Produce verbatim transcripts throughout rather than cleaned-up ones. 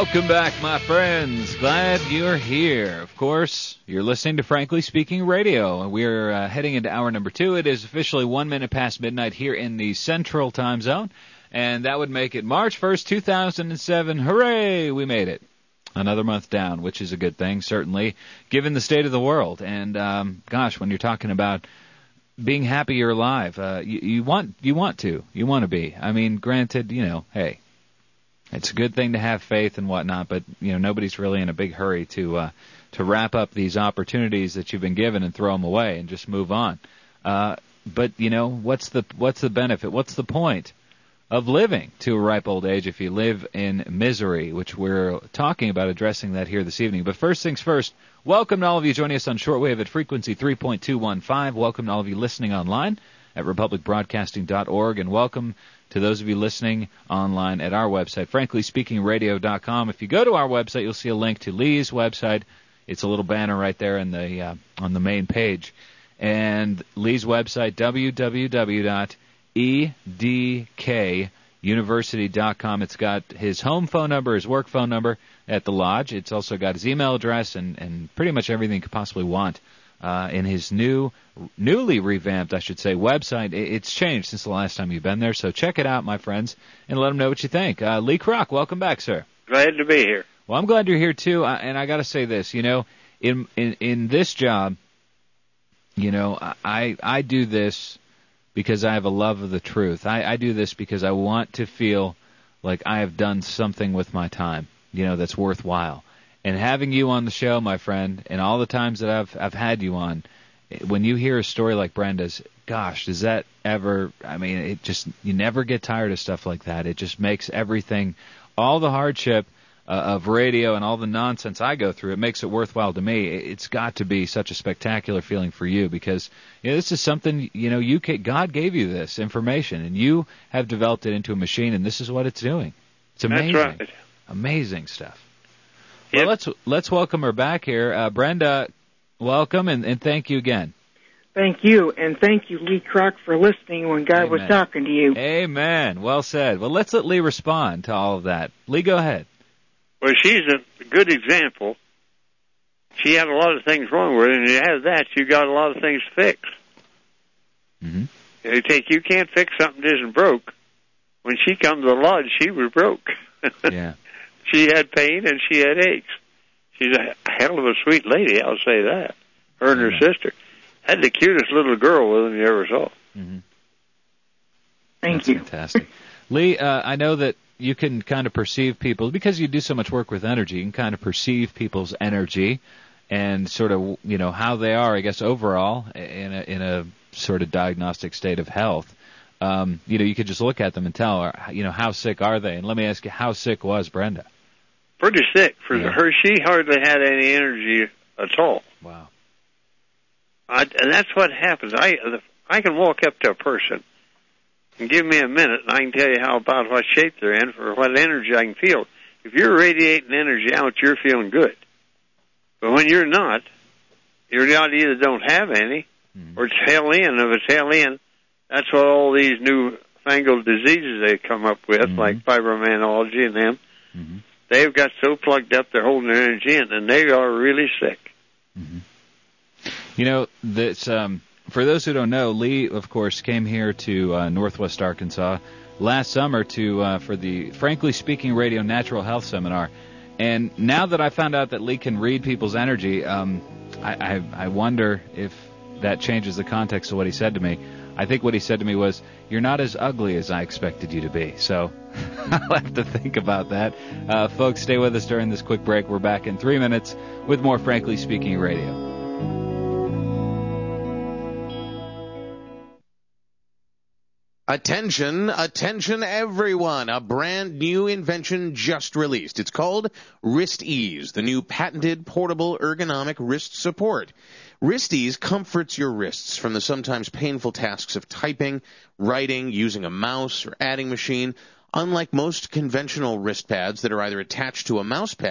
Welcome back, my friends. Glad you're here. Of course, you're listening to Frankly Speaking Radio. We're uh, heading into hour number two. It is officially one minute past midnight here in the Central Time Zone, and that would make it March first, two thousand seven. Hooray! We made it. Another month down, which is a good thing, certainly, given the state of the world. And, um, gosh, when you're talking about being happy you're alive, uh, you, you want you want to. You want to be. I mean, granted, you know, hey, it's a good thing to have faith and whatnot, but you know nobody's really in a big hurry to uh, to wrap up these opportunities that you've been given and throw them away and just move on. Uh, but you know what's the what's the benefit? What's the point of living to a ripe old age if you live in misery? Which we're talking about addressing that here this evening. But first things first. Welcome to all of you joining us on shortwave at frequency three point two one five. Welcome to all of you listening online at republic broadcasting dot org, and welcome to those of you listening online at our website, frankly speaking radio dot com. If you go to our website, you'll see a link to Lee's website. It's a little banner right there in the uh, on the main page. And Lee's website, w w w dot e d k university dot com. It's got his home phone number, his work phone number at the lodge. It's also got his email address and, and pretty much everything you could possibly want uh, in his new, newly revamped, I should say, website. It's changed since the last time you've been there, so check it out, my friends, and let them know what you think. Uh, Lee Kroc, welcome back, sir. Glad to be here. Well, I'm glad you're here, too, and I got to say this. You know, in, in in this job, you know, I I do this because I have a love of the truth. I, I do this because I want to feel like I have done something with my time, you know, that's worthwhile. And having you on the show, my friend, and all the times that I've I've had you on, when you hear a story like Brenda's, gosh, does that ever, I mean, it just, you never get tired of stuff like that. It just makes everything, all the hardship uh, of radio and all the nonsense I go through, it makes it worthwhile to me. It's got to be such a spectacular feeling for you because, you know, this is something, you know, you can, God gave you this information, and you have developed it into a machine, and this is what it's doing. It's amazing. That's right. Amazing stuff. Yep. Well, let's let's welcome her back here. Uh, Brenda, welcome, and, and thank you again. Thank you, and thank you, Lee Kroc, for listening when God Amen. was talking to you. Amen. Well said. Well, let's let Lee respond to all of that. Lee, go ahead. Well, she's a good example. She had a lot of things wrong with her, and you have that, you got a lot of things to fix. Mm-hmm. You take, you can't fix something that isn't broke. When she come to the lodge, she was broke. Yeah. She had pain and she had aches. She's a hell of a sweet lady, I'll say that. Her and her Yeah. sister. Had the cutest little girl with them you ever saw. Mm-hmm. Thank That's you. Fantastic. Lee, uh, I know that you can kind of perceive people, because you do so much work with energy, you can kind of perceive people's energy and sort of, you know, how they are, I guess, overall in a, in a sort of diagnostic state of health. Um, you know, you could just look at them and tell, you know, how sick are they? And let me ask you, how sick was Brenda? Pretty sick. For Yeah. her, she hardly had any energy at all. Wow. I, and that's what happens. I I can walk up to a person and give me a minute, and I can tell you how about what shape they're in for what energy I can feel. If you're radiating energy out, you're feeling good. But when you're not, you're not either don't have any, mm-hmm. or it's hell in. If it's hell in, that's what all these newfangled diseases they come up with, mm-hmm. like fibromyalgia and them. Mm-hmm. They've got so plugged up they're holding their energy in, and they are really sick. Mm-hmm. You know, this, um, for those who don't know, Lee, of course, came here to uh, Northwest Arkansas last summer to uh, for the Frankly Speaking Radio Natural Health Seminar. And now that I found out that Lee can read people's energy, um, I, I, I wonder if that changes the context of what he said to me. I think what he said to me was, "You're not as ugly as I expected you to be." So I'll have to think about that. Uh, folks, stay with us during this quick break. We're back in three minutes with more Frankly Speaking Radio. Attention, attention everyone. A brand new invention just released. It's called Wrist Ease, the new patented portable ergonomic wrist support. Wrist Ease comforts your wrists from the sometimes painful tasks of typing, writing, using a mouse, or adding machine. Unlike most conventional wrist pads that are either attached to a mouse pad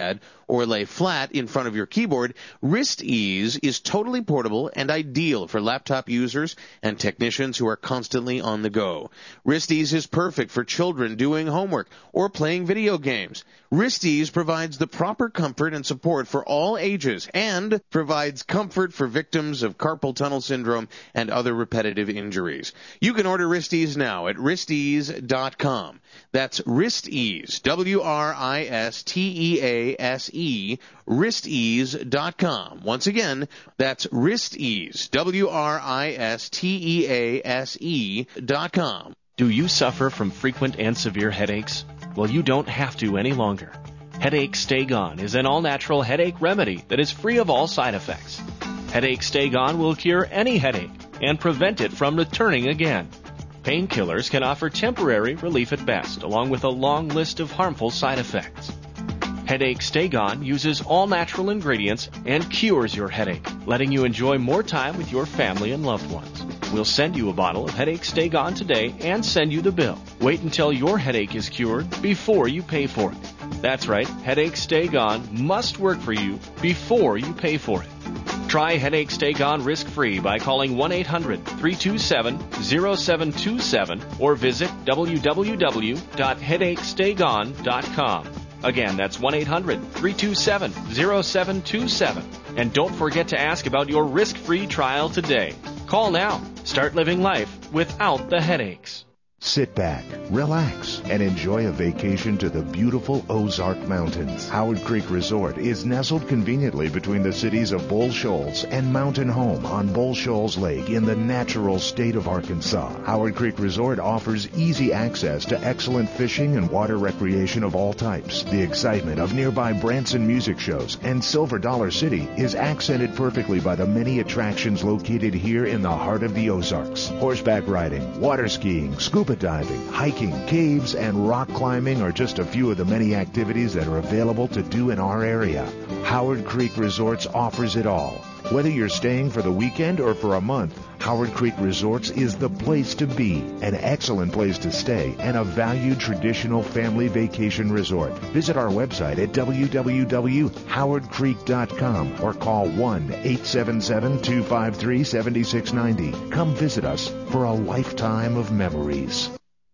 or lay flat in front of your keyboard, WristEase is totally portable and ideal for laptop users and technicians who are constantly on the go. WristEase is perfect for children doing homework or playing video games. WristEase provides the proper comfort and support for all ages and provides comfort for victims of carpal tunnel syndrome and other repetitive injuries. You can order WristEase now at wrist ease dot com. That's WristEase, W R I S T E A S E, wrist ease dot com. Once again, that's WristEase, W R I S T E A S E dot com. Do you suffer from frequent and severe headaches? Well, you don't have to any longer. Headache Stay Gone is an all-natural headache remedy that is free of all side effects. Headache Stay Gone will cure any headache and prevent it from returning again. Painkillers can offer temporary relief at best, along with a long list of harmful side effects. Headache Stay Gone uses all-natural ingredients and cures your headache, letting you enjoy more time with your family and loved ones. We'll send you a bottle of Headache Stay Gone today and send you the bill. Wait until your headache is cured before you pay for it. That's right, Headache Stay Gone must work for you before you pay for it. Try Headache Stay Gone risk-free by calling one eight hundred, three two seven, zero seven two seven or visit w w w dot headache stay gone dot com. Again, that's one eight hundred, three two seven, zero seven two seven. And don't forget to ask about your risk-free trial today. Call now. Start living life without the headaches. Sit back, relax, and enjoy a vacation to the beautiful Ozark Mountains. Howard Creek Resort is nestled conveniently between the cities of Bull Shoals and Mountain Home on Bull Shoals Lake in the natural state of Arkansas. Howard Creek Resort offers easy access to excellent fishing and water recreation of all types. The excitement of nearby Branson music shows and Silver Dollar City is accented perfectly by the many attractions located here in the heart of the Ozarks. Horseback riding, water skiing, scuba diving, hiking, caves, and rock climbing are just a few of the many activities that are available to do in our area. Howard Creek Resorts offers it all. Whether you're staying for the weekend or for a month, Howard Creek Resorts is the place to be, an excellent place to stay, and a valued traditional family vacation resort. Visit our website at w w w dot howard creek dot com or call one eight seven seven, two five three, seven six nine zero. Come visit us for a lifetime of memories.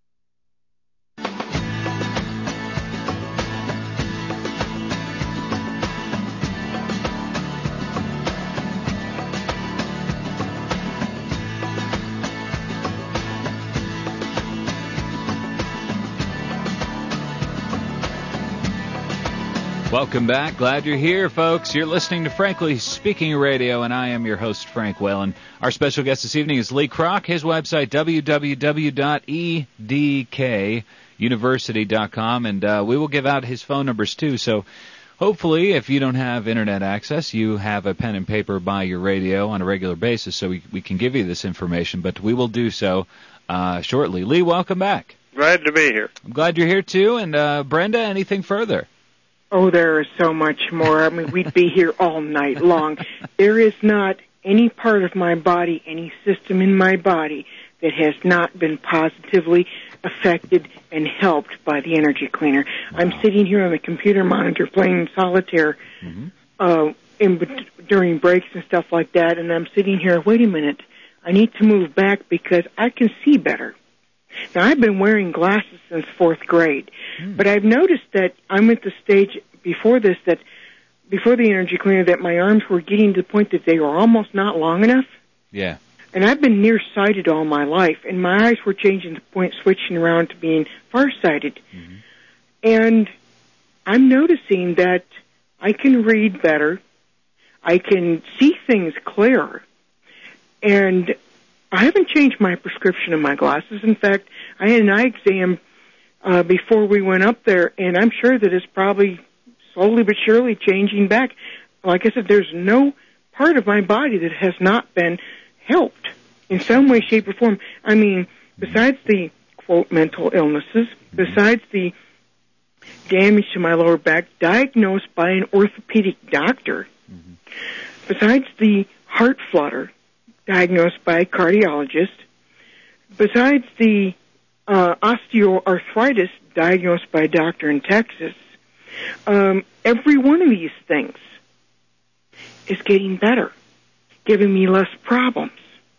Welcome back. Glad you're here, folks. You're listening to Frankly Speaking Radio, and I am your host, Frank Whalen. Our special guest this evening is Lee Kroc. His website, w w w dot e d k university dot com, and uh, we will give out his phone numbers, too. So hopefully, if you don't have Internet access, you have a pen and paper by your radio on a regular basis, so we, we can give you this information, but we will do so uh, shortly. Lee, welcome back. Glad to be here. I'm glad you're here, too. And uh, Brenda, anything further? Oh, there is so much more. I mean, we'd be here all night long. There is not any part of my body, any system in my body that has not been positively affected and helped by the energy cleaner. Wow. I'm sitting here on the computer monitor playing solitaire mm-hmm. uh, in, during breaks and stuff like that, and I'm sitting here, wait a minute, I need to move back because I can see better. Now, I've been wearing glasses since fourth grade, mm. but I've noticed that I'm at the stage before this, that before the energy cleaner, that my arms were getting to the point that they were almost not long enough. Yeah. And I've been nearsighted all my life, and my eyes were changing to the point, switching around to being farsighted. Mm-hmm. And I'm noticing that I can read better, I can see things clearer, and I haven't changed my prescription of my glasses. In fact, I had an eye exam uh, before we went up there, and I'm sure that it's probably slowly but surely changing back. Like I said, there's no part of my body that has not been helped in some way, shape, or form. I mean, besides the, quote, mental illnesses, besides the damage to my lower back diagnosed by an orthopedic doctor, mm-hmm. besides the heart flutter diagnosed by a cardiologist, besides the uh, osteoarthritis diagnosed by a doctor in Texas, Um, every one of these things is getting better, giving me less problems.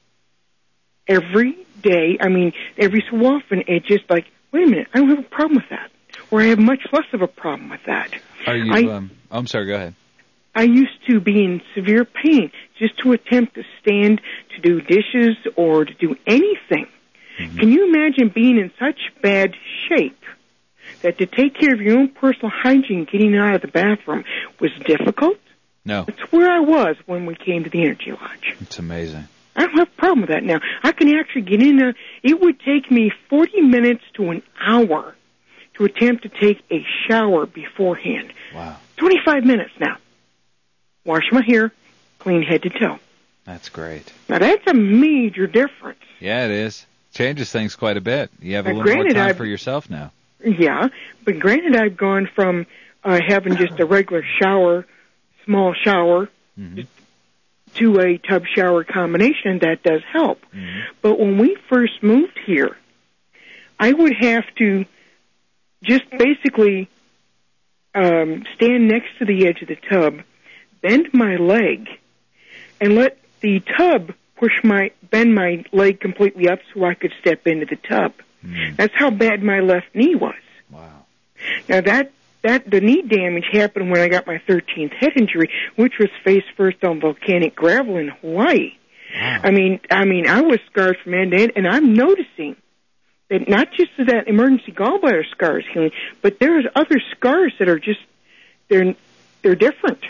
Every day, I mean, every so often, it's just like, wait a minute, I don't have a problem with that. Or I have much less of a problem with that. Are you, I, um, oh, I'm sorry, go ahead. I used to be in severe pain just to attempt to stand, to do dishes, or to do anything. Mm-hmm. Can you imagine being in such bad shape that to take care of your own personal hygiene, getting out of the bathroom, was difficult? No. That's where I was when we came to the Energy Lodge. It's amazing. I don't have a problem with that now. I can actually get in a, it would take me forty minutes to an hour to attempt to take a shower beforehand. Wow. twenty-five minutes now. Wash my hair, clean head to toe. That's great. Now that's a major difference. Yeah, it is. Changes things quite a bit. You have a Now, little more granted, time I've- for yourself now. Yeah, but granted I've gone from uh, having just a regular shower, small shower, Mm-hmm. to a tub shower combination. That does help. Mm-hmm. But when we first moved here, I would have to just basically um, stand next to the edge of the tub, bend my leg, and let the tub push my bend my leg completely up so I could step into the tub. Mm. That's how bad my left knee was. Wow. Now that that the knee damage happened when I got my thirteenth head injury, which was face first on volcanic gravel in Hawaii. Wow. I mean, I mean, I was scarred from end to end, and I'm noticing that not just that emergency gallbladder scar is healing, but there's other scars that are just they're they're different.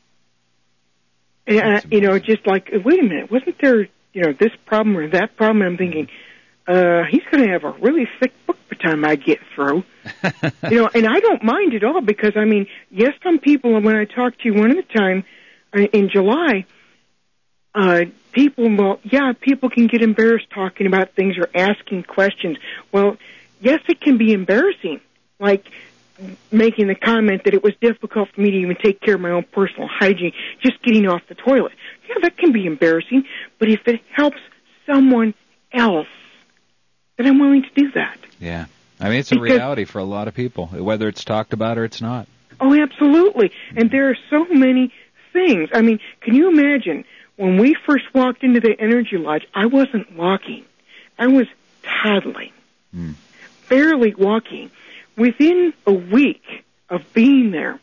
And uh, you know, just like, wait a minute, wasn't there, you know, this problem or that problem? And I'm thinking, uh, he's going to have a really thick book by the time I get through. You know, and I don't mind at all because, I mean, yes, some people, when I talked to you one at a time uh, in July, uh, people, well, yeah, people can get embarrassed talking about things or asking questions. Well, yes, it can be embarrassing, like making the comment that it was difficult for me to even take care of my own personal hygiene, just getting off the toilet. Yeah, that can be embarrassing, but if it helps someone else, then I'm willing to do that. Yeah. I mean, it's a Because, reality for a lot of people, whether it's talked about or it's not. Oh, absolutely. And there are so many things. I mean, can you imagine when we first walked into the Energy Lodge, I wasn't walking. I was toddling, Mm. barely walking. Within a week of being there,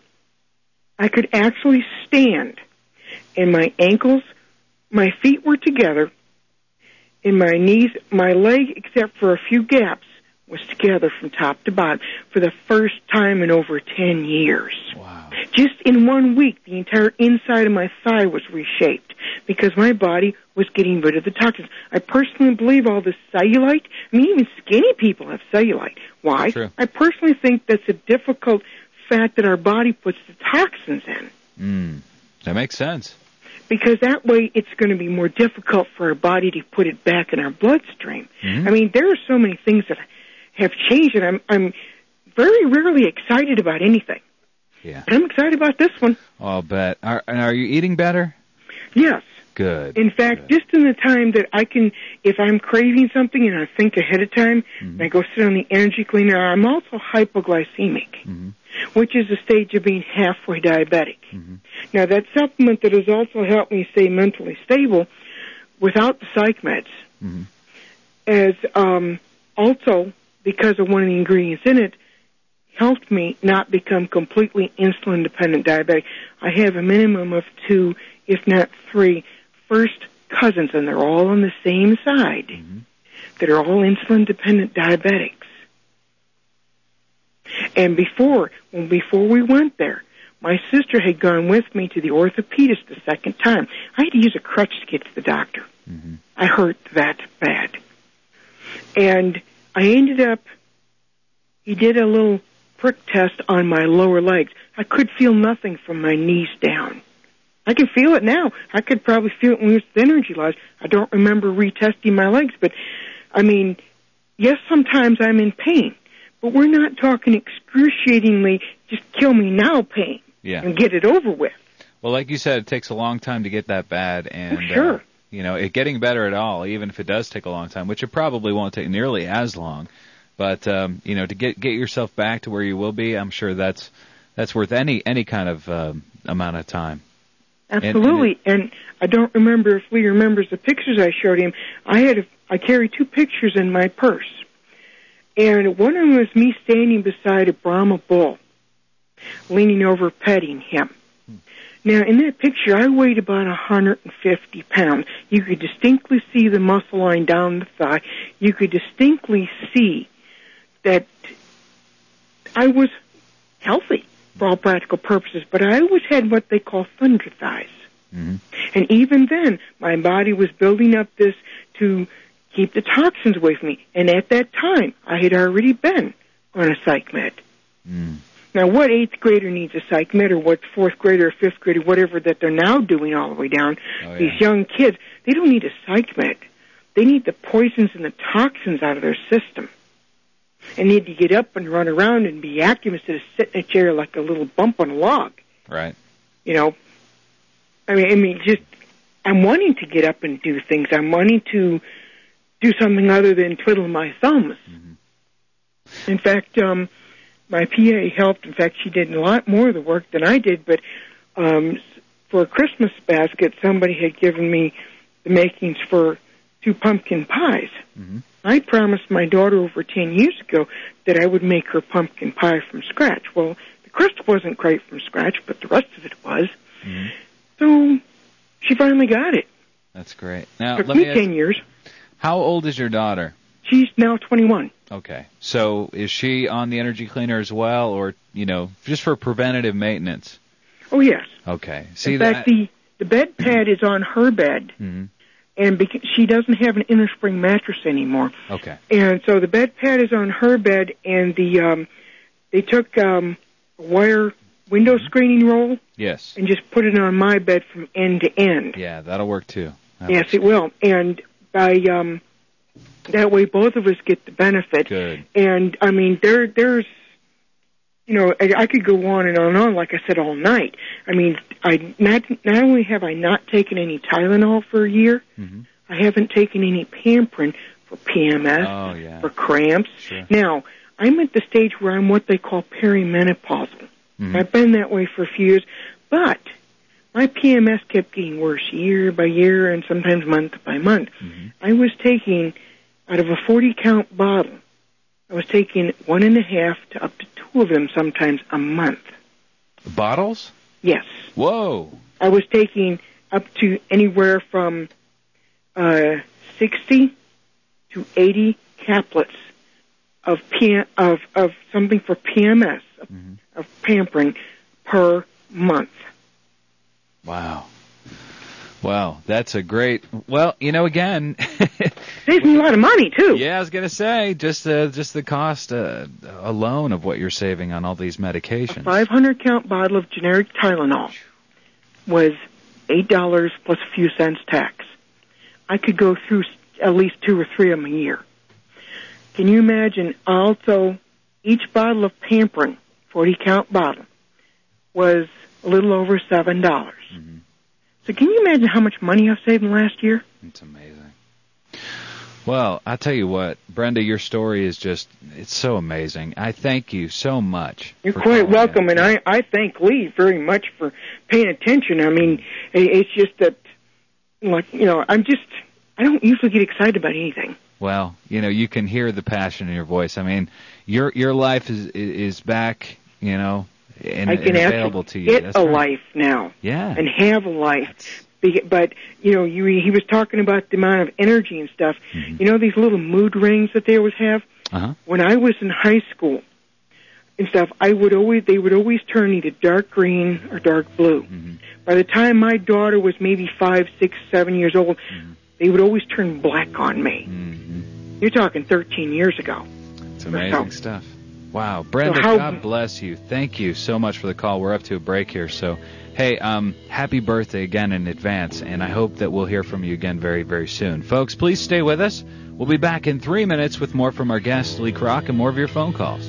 I could actually stand, and my ankles, my feet were together, and my knees, my leg, except for a few gaps, was together from top to bottom for the first time in over ten years. Wow. Just in one week, the entire inside of my thigh was reshaped because my body was getting rid of the toxins. I personally believe all this cellulite, I mean, even skinny people have cellulite. Why? True. I personally think that's a difficult fat that our body puts the toxins in. Mm. That makes sense. Because that way it's going to be more difficult for our body to put it back in our bloodstream. Mm-hmm. I mean, there are so many things that have changed, and I'm, I'm very rarely excited about anything. Yeah. But I'm excited about this one. I'll bet. Are, and are you eating better? Yes. Good. In fact, Good. just in the time that I can, if I'm craving something and I think ahead of time, Mm-hmm. and I go sit on the energy cleaner, I'm also hypoglycemic, Mm-hmm. which is the stage of being halfway diabetic. Mm-hmm. Now, that supplement that has also helped me stay mentally stable without the psych meds, Mm-hmm. as um, also, because of one of the ingredients in it, helped me not become completely insulin-dependent diabetic. I have a minimum of two, if not three, first cousins, and they're all on the same side, Mm-hmm. that are all insulin-dependent diabetics. And before, when before we went there, my sister had gone with me to the orthopedist the second time. I had to use a crutch to get to the doctor. Mm-hmm. I hurt that bad. And I ended up, he did a little prick test on my lower legs. I could feel nothing from my knees down. I can feel it now. I could probably feel it when we was at the Energy Lodge. I don't remember retesting my legs, but, I mean, yes, sometimes I'm in pain, but we're not talking excruciatingly, just kill me now pain Yeah. and get it over with. Well, like you said, it takes a long time to get that bad, and Oh, sure. uh, you know, it getting better at all, even if it does take a long time, which it probably won't take nearly as long. But um, you know, to get get yourself back to where you will be, I'm sure that's that's worth any any kind of uh, amount of time. Absolutely. And, and, it, and I don't remember if Lee remembers the pictures I showed him. I had a, I carried two pictures in my purse. And one of them was me standing beside a Brahma bull, leaning over, petting him. Now, in that picture, I weighed about one hundred fifty pounds. You could distinctly see the muscle line down the thigh. You could distinctly see that I was healthy for all practical purposes, but I always had what they call thunder thighs. Mm-hmm. And even then, my body was building up this to keep the toxins away from me. And at that time, I had already been on a psych med. Mm. Now, what eighth grader needs a psych med, or what fourth grader or fifth grader, whatever that they're now doing all the way down, oh, yeah. these young kids, they don't need a psych med. They need the poisons and the toxins out of their system. And need to get up and run around and be active instead of sitting in a chair like a little bump on a log. Right. You know, I mean, I mean, just, I'm wanting to get up and do things. I'm wanting to do something other than twiddle my thumbs. Mm-hmm. In fact, um, my P A helped. In fact, she did a lot more of the work than I did, but um, for a Christmas basket, somebody had given me the makings for two pumpkin pies. Mm-hmm. I promised my daughter over ten years ago that I would make her pumpkin pie from scratch. Well, the crust wasn't quite from scratch, but the rest of it was. Mm-hmm. So she finally got it. That's great. Now, Took let me me ask, ten years. How old is your daughter? She's now twenty-one. Okay. So is she on the energy cleaner as well, or, you know, just for preventative maintenance? Oh, yes. Okay. See, in fact, that... the, the bed pad is on her bed, mm-hmm. and because she doesn't have an inner spring mattress anymore. Okay. And so the bed pad is on her bed, and the um, they took um, a wire window mm-hmm. screening roll yes. and just put it on my bed from end to end. Yeah, that'll work too. That yes, works. It will. And by um, that way, both of us get the benefit. Good. And I mean, there, there's, you know, I, I could go on and on and on, like I said, all night. I mean, I not not only have I not taken any Tylenol for a year, mm-hmm. I haven't taken any Pamprin for P M S, oh, yeah. for cramps. Sure. Now, I'm at the stage where I'm what they call perimenopausal. Mm-hmm. I've been that way for a few years, but my P M S kept getting worse year by year and sometimes month by month. Mm-hmm. I was taking, out of a forty-count bottle, I was taking one and a half to up to two of them sometimes a month. Bottles? Yes. Whoa. I was taking up to anywhere from uh, sixty to eighty caplets of P- of of something for P M S, mm-hmm. of Pamprin, per month. Wow. Wow, that's a great. Well, you know, again, saves me a lot of money too. Yeah, I was gonna say just uh, just the cost uh, alone of what you're saving on all these medications. A five hundred count bottle of generic Tylenol was eight dollars plus a few cents tax. I could go through at least two or three of them a year. Can you imagine? Also, each bottle of Pamprin, forty count bottle, was a little over seven dollars. Mm-hmm. So can you imagine how much money I've saved in the last year? It's amazing. Well, I'll tell you what, Brenda, your story is just, it's so amazing. I thank you so much. You're quite welcome, and I, I thank Lee very much for paying attention. I mean, it's just that, like, you know, I'm just, I don't usually get excited about anything. Well, you know, you can hear the passion in your voice. I mean, your your life is is back, you know, and, I can and available to you. Get That's a right. life now, yeah, and have a life. But you know, you, he was talking about the amount of energy and stuff. Mm-hmm. You know, these little mood rings that they always have. Uh-huh. When I was in high school and stuff, I would always they would always turn either dark green or dark blue. Mm-hmm. By the time my daughter was maybe five, six, seven years old, mm-hmm. they would always turn black on me. Mm-hmm. You're talking thirteen years ago. It's amazing so. stuff. Wow, Brenda, so how, God bless you. Thank you so much for the call. We're up to a break here, so hey, um, happy birthday again in advance, and I hope that we'll hear from you again very, very soon. Folks, please stay with us. We'll be back in three minutes with more from our guest, Lee Kroc, and more of your phone calls.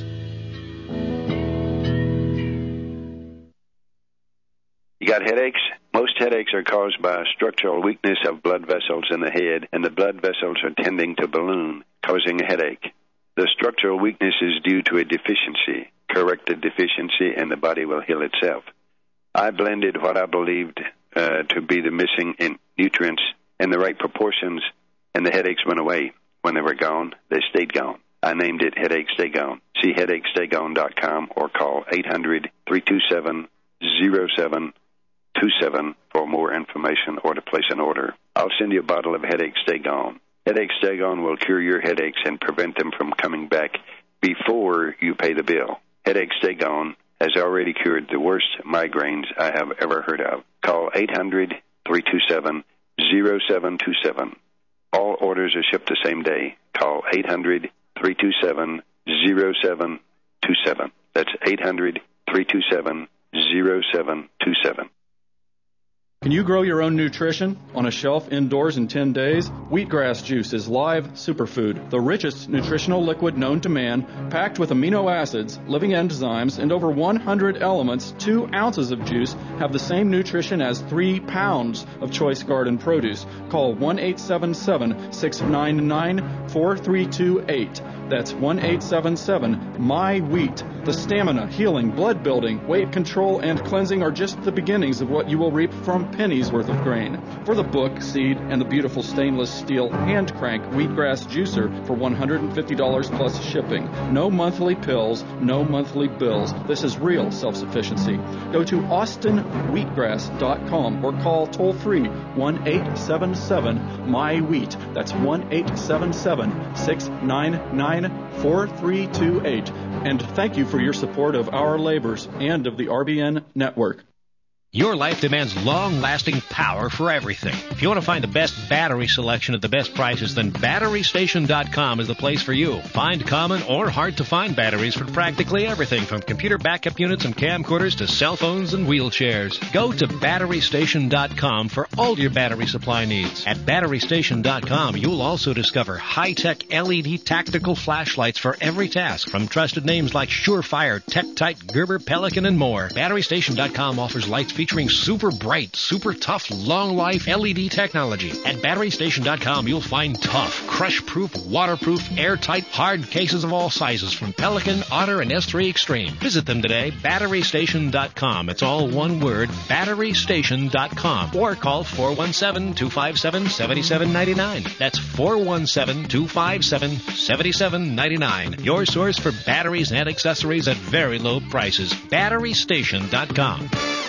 You got headaches? Most headaches are caused by structural weakness of blood vessels in the head, and the blood vessels are tending to balloon, causing a headache. The structural weakness is due to a deficiency. correct the deficiency, and the body will heal itself. I blended what I believed uh, to be the missing in nutrients in the right proportions, and the headaches went away. When they were gone, they stayed gone. I named it Headache Stay Gone. See headache stay gone dot com or call eight hundred, three two seven, zero seven two seven for more information or to place an order. I'll send you a bottle of Headache Stay Gone. Headache Stay Gone will cure your headaches and prevent them from coming back before you pay the bill. Headache Stay Gone has already cured the worst migraines I have ever heard of. Call eight hundred, three two seven, zero seven two seven. All orders are shipped the same day. Call eight hundred, three two seven, zero seven two seven. That's eight hundred, three two seven, zero seven two seven. Can you grow your own nutrition on a shelf indoors in ten days? Wheatgrass juice is live superfood, the richest nutritional liquid known to man, packed with amino acids, living enzymes, and over one hundred elements. Two ounces of juice have the same nutrition as three pounds of choice garden produce. Call one eight seven seven, six nine nine, four three two eight. That's one eight seven seven, my wheat. The stamina, healing, blood building, weight control, and cleansing are just the beginnings of what you will reap from pennies worth of grain. For the book, seed, and the beautiful stainless steel hand crank wheatgrass juicer for one hundred fifty dollars plus shipping. No monthly pills, no monthly bills. This is real self-sufficiency. Go to austin wheatgrass dot com or call toll free one eight seven seven, my wheat. That's one eight seven seven, six nine nine, four three two eight. And thank you for your support of our labors and of the R B N network. Your life demands long-lasting power for everything. If you want to find the best battery selection at the best prices, then battery station dot com is the place for you. Find common or hard-to-find batteries for practically everything, from computer backup units and camcorders to cell phones and wheelchairs. Go to battery station dot com for all your battery supply needs. At battery station dot com, you'll also discover high-tech L E D tactical flashlights for every task, from trusted names like Surefire, TechTite, Gerber, Pelican, and more. battery station dot com offers lights featuring super bright, super tough, long-life L E D technology. At battery station dot com, you'll find tough, crush-proof, waterproof, airtight, hard cases of all sizes from Pelican, Otter, and S three Extreme. Visit them today, battery station dot com. It's all one word, battery station dot com. Or call four one seven, two five seven, seven seven nine nine. That's four one seven, two five seven, seven seven nine nine. Your source for batteries and accessories at very low prices. battery station dot com.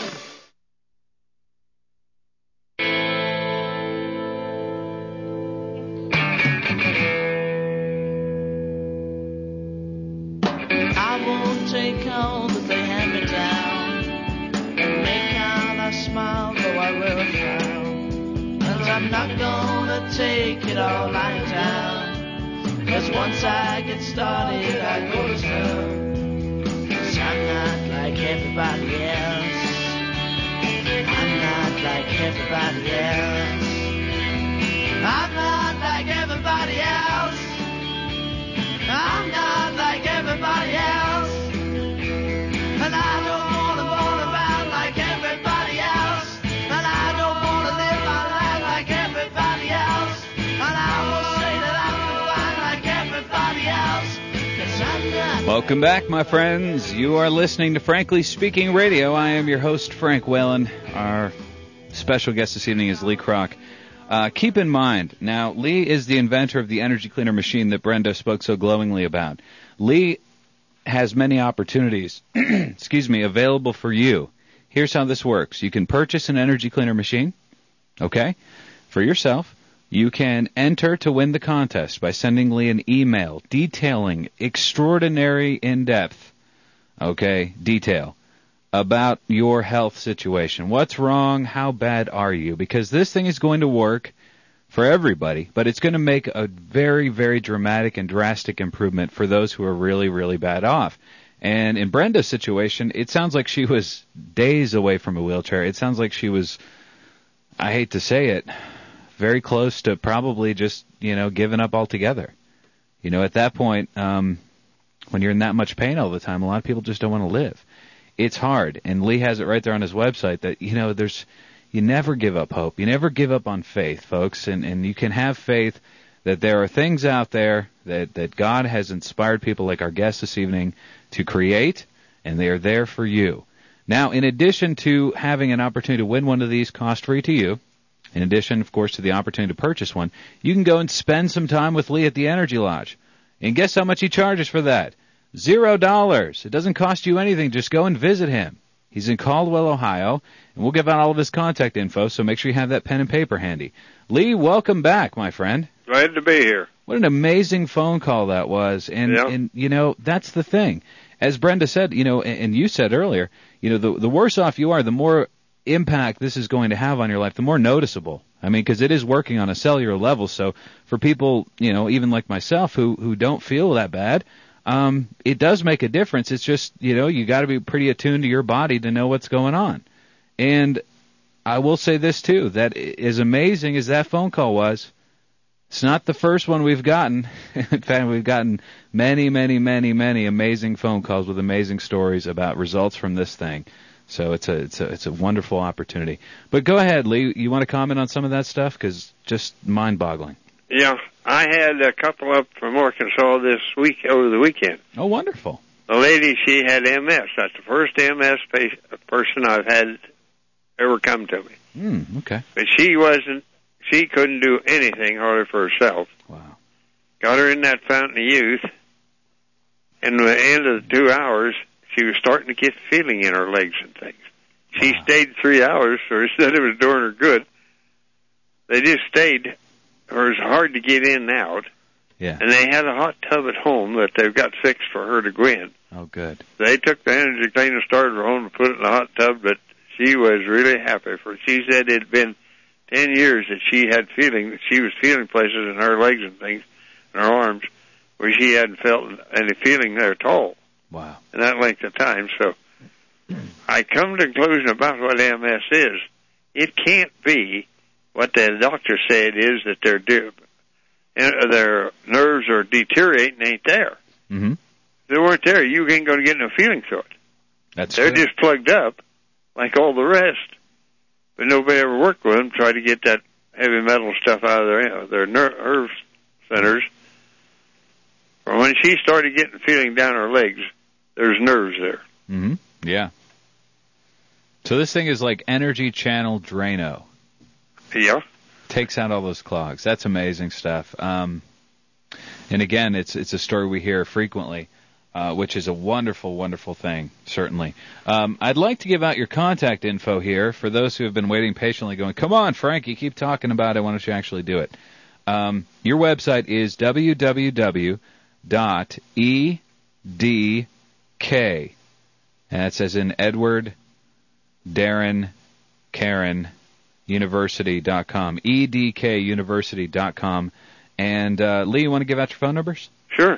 Take it all lying down, 'cause once I get started I go to town. 'Cause I'm not like everybody else, I'm not like everybody else, I'm not like everybody else, I'm not like everybody else, and I don't want to roll around like everybody else, and I don't want to live my life like everybody else, and I will say that I'm fine like everybody else, 'cause I'm not. Welcome back, my friends. You are listening to Frankly Speaking Radio. I am your host, Frank Whalen. Our special guest this evening is Lee Kroc. Uh, keep in mind, now, Lee is the inventor of the energy cleaner machine that Brenda spoke so glowingly about. Lee has many opportunities, excuse me, available for you. Here's how this works. You can purchase an energy cleaner machine, okay, for yourself. You can enter to win the contest by sending Lee an email detailing extraordinary in-depth, okay, detail about your health situation. What's wrong? How bad are you? Because this thing is going to work for everybody, but it's going to make a very, very dramatic and drastic improvement for those who are really, really bad off. And in Brenda's situation, it sounds like she was days away from a wheelchair. It sounds like she was, I hate to say it, very close to probably just, you know, giving up altogether. You know, at that point, um, when you're in that much pain all the time, a lot of people just don't want to live. It's hard, and Lee has it right there on his website that, you know, there's, you never give up hope. You never give up on faith, folks, and, and you can have faith that there are things out there that, that God has inspired people like our guest this evening to create, and they are there for you. Now, in addition to having an opportunity to win one of these cost-free to you, in addition, of course, to the opportunity to purchase one, you can go and spend some time with Lee at the Energy Lodge. And guess how much he charges for that? Zero dollars. It doesn't cost you anything. Just go and visit him. He's in Caldwell, Ohio, and we'll give out all of his contact info, so make sure you have that pen and paper handy. Lee, welcome back, my friend. Glad to be here. What an amazing phone call that was. And, yeah. and you know, that's the thing. As Brenda said, you know, and you said earlier, you know, the, the worse off you are, the more impact this is going to have on your life, the more noticeable. I mean, because it is working on a cellular level. So for people, you know, even like myself who, who don't feel that bad, um, it does make a difference. It's just, you know, you got to be pretty attuned to your body to know what's going on. And I will say this, too, that as amazing as that phone call was, it's not the first one we've gotten. In fact, we've gotten many, many, many, many amazing phone calls with amazing stories about results from this thing. So it's a it's a it's a wonderful opportunity. But go ahead, Lee. You want to comment on some of that stuff? Because just mind-boggling. Yeah, I had a couple up from Arkansas this week over the weekend. Oh, wonderful. The lady, she had M S. That's the first M S patient, person I've had ever come to me. Mm, okay. But she wasn't. She couldn't do anything hardly for herself. Wow. Got her in that Fountain of Youth, and at the end of the two hours, she was starting to get feeling in her legs and things. She wow. stayed three hours, so it said it was doing her good. They just stayed. It was hard to get in and out. Yeah. And they had a hot tub at home that they've got fixed for her to go in. Oh, good. They took the energy cleaner, started her home, and put it in the hot tub, but she was really happy for it. She said it had been ten years that she had feeling, she was feeling places in her legs and things, in her arms, where she hadn't felt any feeling there at all. Wow. In that length of time. So I come to the conclusion about what M S is. It can't be what the doctor said is that they're do, their nerves are deteriorating, ain't there. Mm-hmm. If they weren't there, you ain't going to get no feeling to it. That's They're true. just plugged up like all the rest. But nobody ever worked with them, tried to get that heavy metal stuff out of their, you know, their nerve centers. But when she started getting feeling down her legs, there's nerves there. Mm-hmm. Yeah. So this thing is like energy channel Drano. Yeah. Takes out all those clogs. That's amazing stuff. Um, and again, it's it's a story we hear frequently, uh, which is a wonderful, wonderful thing, certainly. Um, I'd like to give out your contact info here for those who have been waiting patiently going, come on, Frank, you keep talking about it. Why don't you actually do it? Um, your website is w w w dot e d k. And that says in Edward, Darren, Karen, University dot com, E D K University dot com. And, uh, Lee, you want to give out your phone numbers? Sure.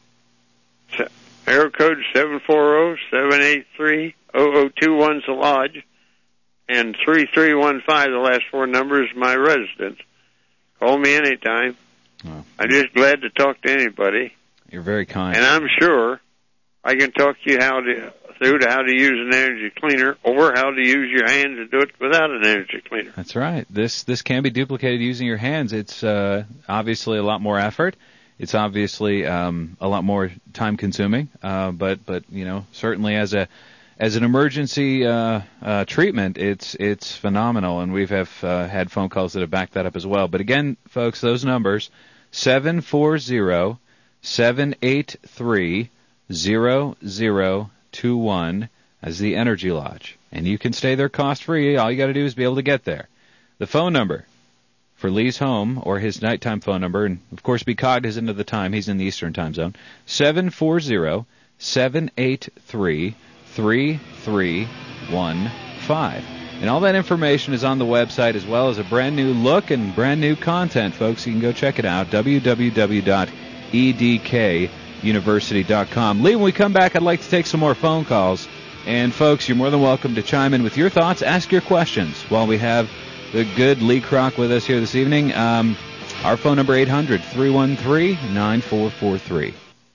Area code seven four zero, seven eight three, zero zero two one is the lodge, and three three one five, the last four numbers, my residence. Call me anytime. Oh. I'm just glad to talk to anybody. You're very kind. And I'm sure I can talk you how to through to how to use an energy cleaner or how to use your hands to do it without an energy cleaner. That's right. This this can be duplicated using your hands. It's uh, obviously a lot more effort. It's obviously um, a lot more time consuming, uh, but but you know certainly as a as an emergency uh, uh, treatment, it's it's phenomenal, and we've have uh, had phone calls that have backed that up as well. But again, folks, those numbers seven four zero, seven eight three, zero zero two one as the Energy Lodge, and you can stay there cost free. All you got to do is be able to get there. The phone number for Lee's home or his nighttime phone number, and of course be cognizant of the time. He's in the Eastern time zone. seven four zero, seven eight three, three three one five. And all that information is on the website, as well as a brand new look and brand new content, folks. You can go check it out, w w w dot e d k university dot com. Lee, when we come back, I'd like to take some more phone calls. And, folks, you're more than welcome to chime in with your thoughts, ask your questions while we have the good Lee Kroc with us here this evening. Um, our phone number, eight hundred, three one three, nine four four three.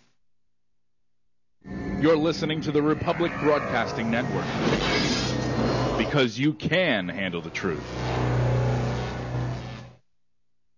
You're listening to the Republic Broadcasting Network, because you can handle the truth.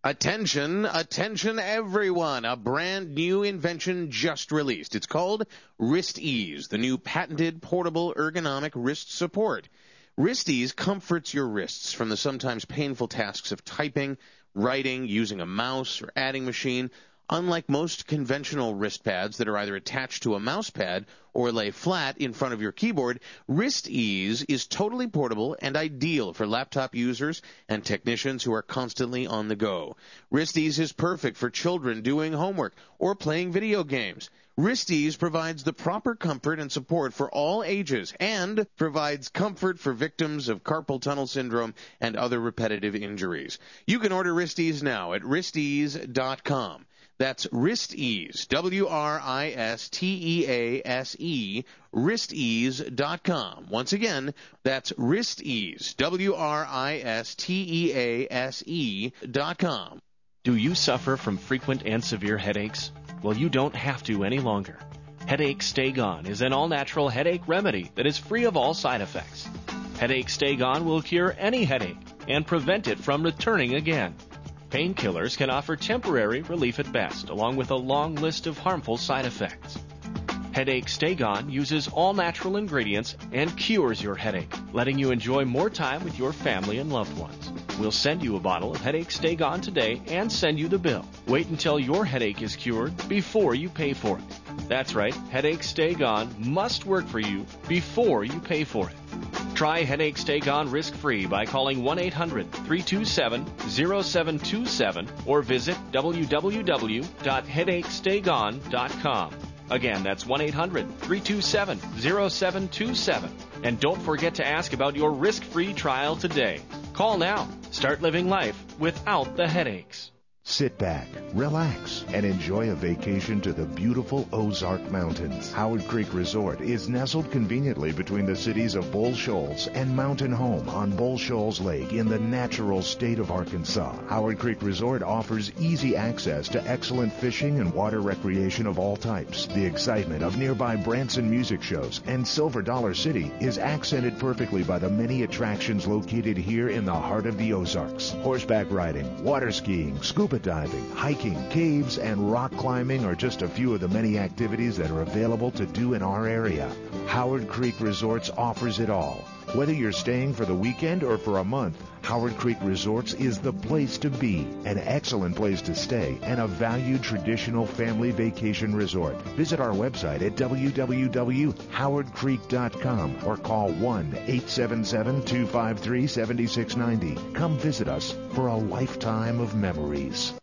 Attention, attention everyone. A brand new invention just released. It's called Wrist Ease, the new patented portable ergonomic wrist support. Wrist Ease comforts your wrists from the sometimes painful tasks of typing, writing, using a mouse, or adding machine. Unlike most conventional wrist pads that are either attached to a mouse pad or lay flat in front of your keyboard, Wrist Ease is totally portable and ideal for laptop users and technicians who are constantly on the go. Wrist Ease is perfect for children doing homework or playing video games. Wrist Ease provides the proper comfort and support for all ages and provides comfort for victims of carpal tunnel syndrome and other repetitive injuries. You can order Wrist Ease now at wrist ease dot com. That's Wrist Ease, W R I S T E A S E, wrist ease dot com. Once again, that's Wrist Ease, W R I S T E A S E dot com. Do you suffer from frequent and severe headaches? Well, you don't have to any longer. Headache Stay Gone is an all-natural headache remedy that is free of all side effects. Headache Stay Gone will cure any headache and prevent it from returning again. Painkillers can offer temporary relief at best, along with a long list of harmful side effects. Headache Stay Gone uses all natural ingredients and cures your headache, letting you enjoy more time with your family and loved ones. We'll send you a bottle of Headache Stay Gone today and send you the bill. Wait until your headache is cured before you pay for it. That's right, Headache Stay Gone must work for you before you pay for it. Try Headache Stay Gone risk-free by calling one eight hundred three two seven zero seven two seven or visit w w w dot headache stay gone dot com. Again, that's one eight hundred three two seven zero seven two seven. And don't forget to ask about your risk-free trial today. Call now. Start living life without the headaches. Sit back, relax, and enjoy a vacation to the beautiful Ozark Mountains. Howard Creek Resort is nestled conveniently between the cities of Bull Shoals and Mountain Home on Bull Shoals Lake in the natural state of Arkansas. Howard Creek Resort offers easy access to excellent fishing and water recreation of all types. The excitement of nearby Branson music shows and Silver Dollar City is accented perfectly by the many attractions located here in the heart of the Ozarks. Horseback riding, water skiing, scuba diving, hiking, caves, and rock climbing are just a few of the many activities that are available to do in our area. Howard Creek Resorts offers it all. Whether you're staying for the weekend or for a month, Howard Creek Resorts is the place to be, an excellent place to stay, and a valued traditional family vacation resort. Visit our website at w w w dot howard creek dot com or call one eight seven seven two five three seven six nine zero. Come visit us for a lifetime of memories.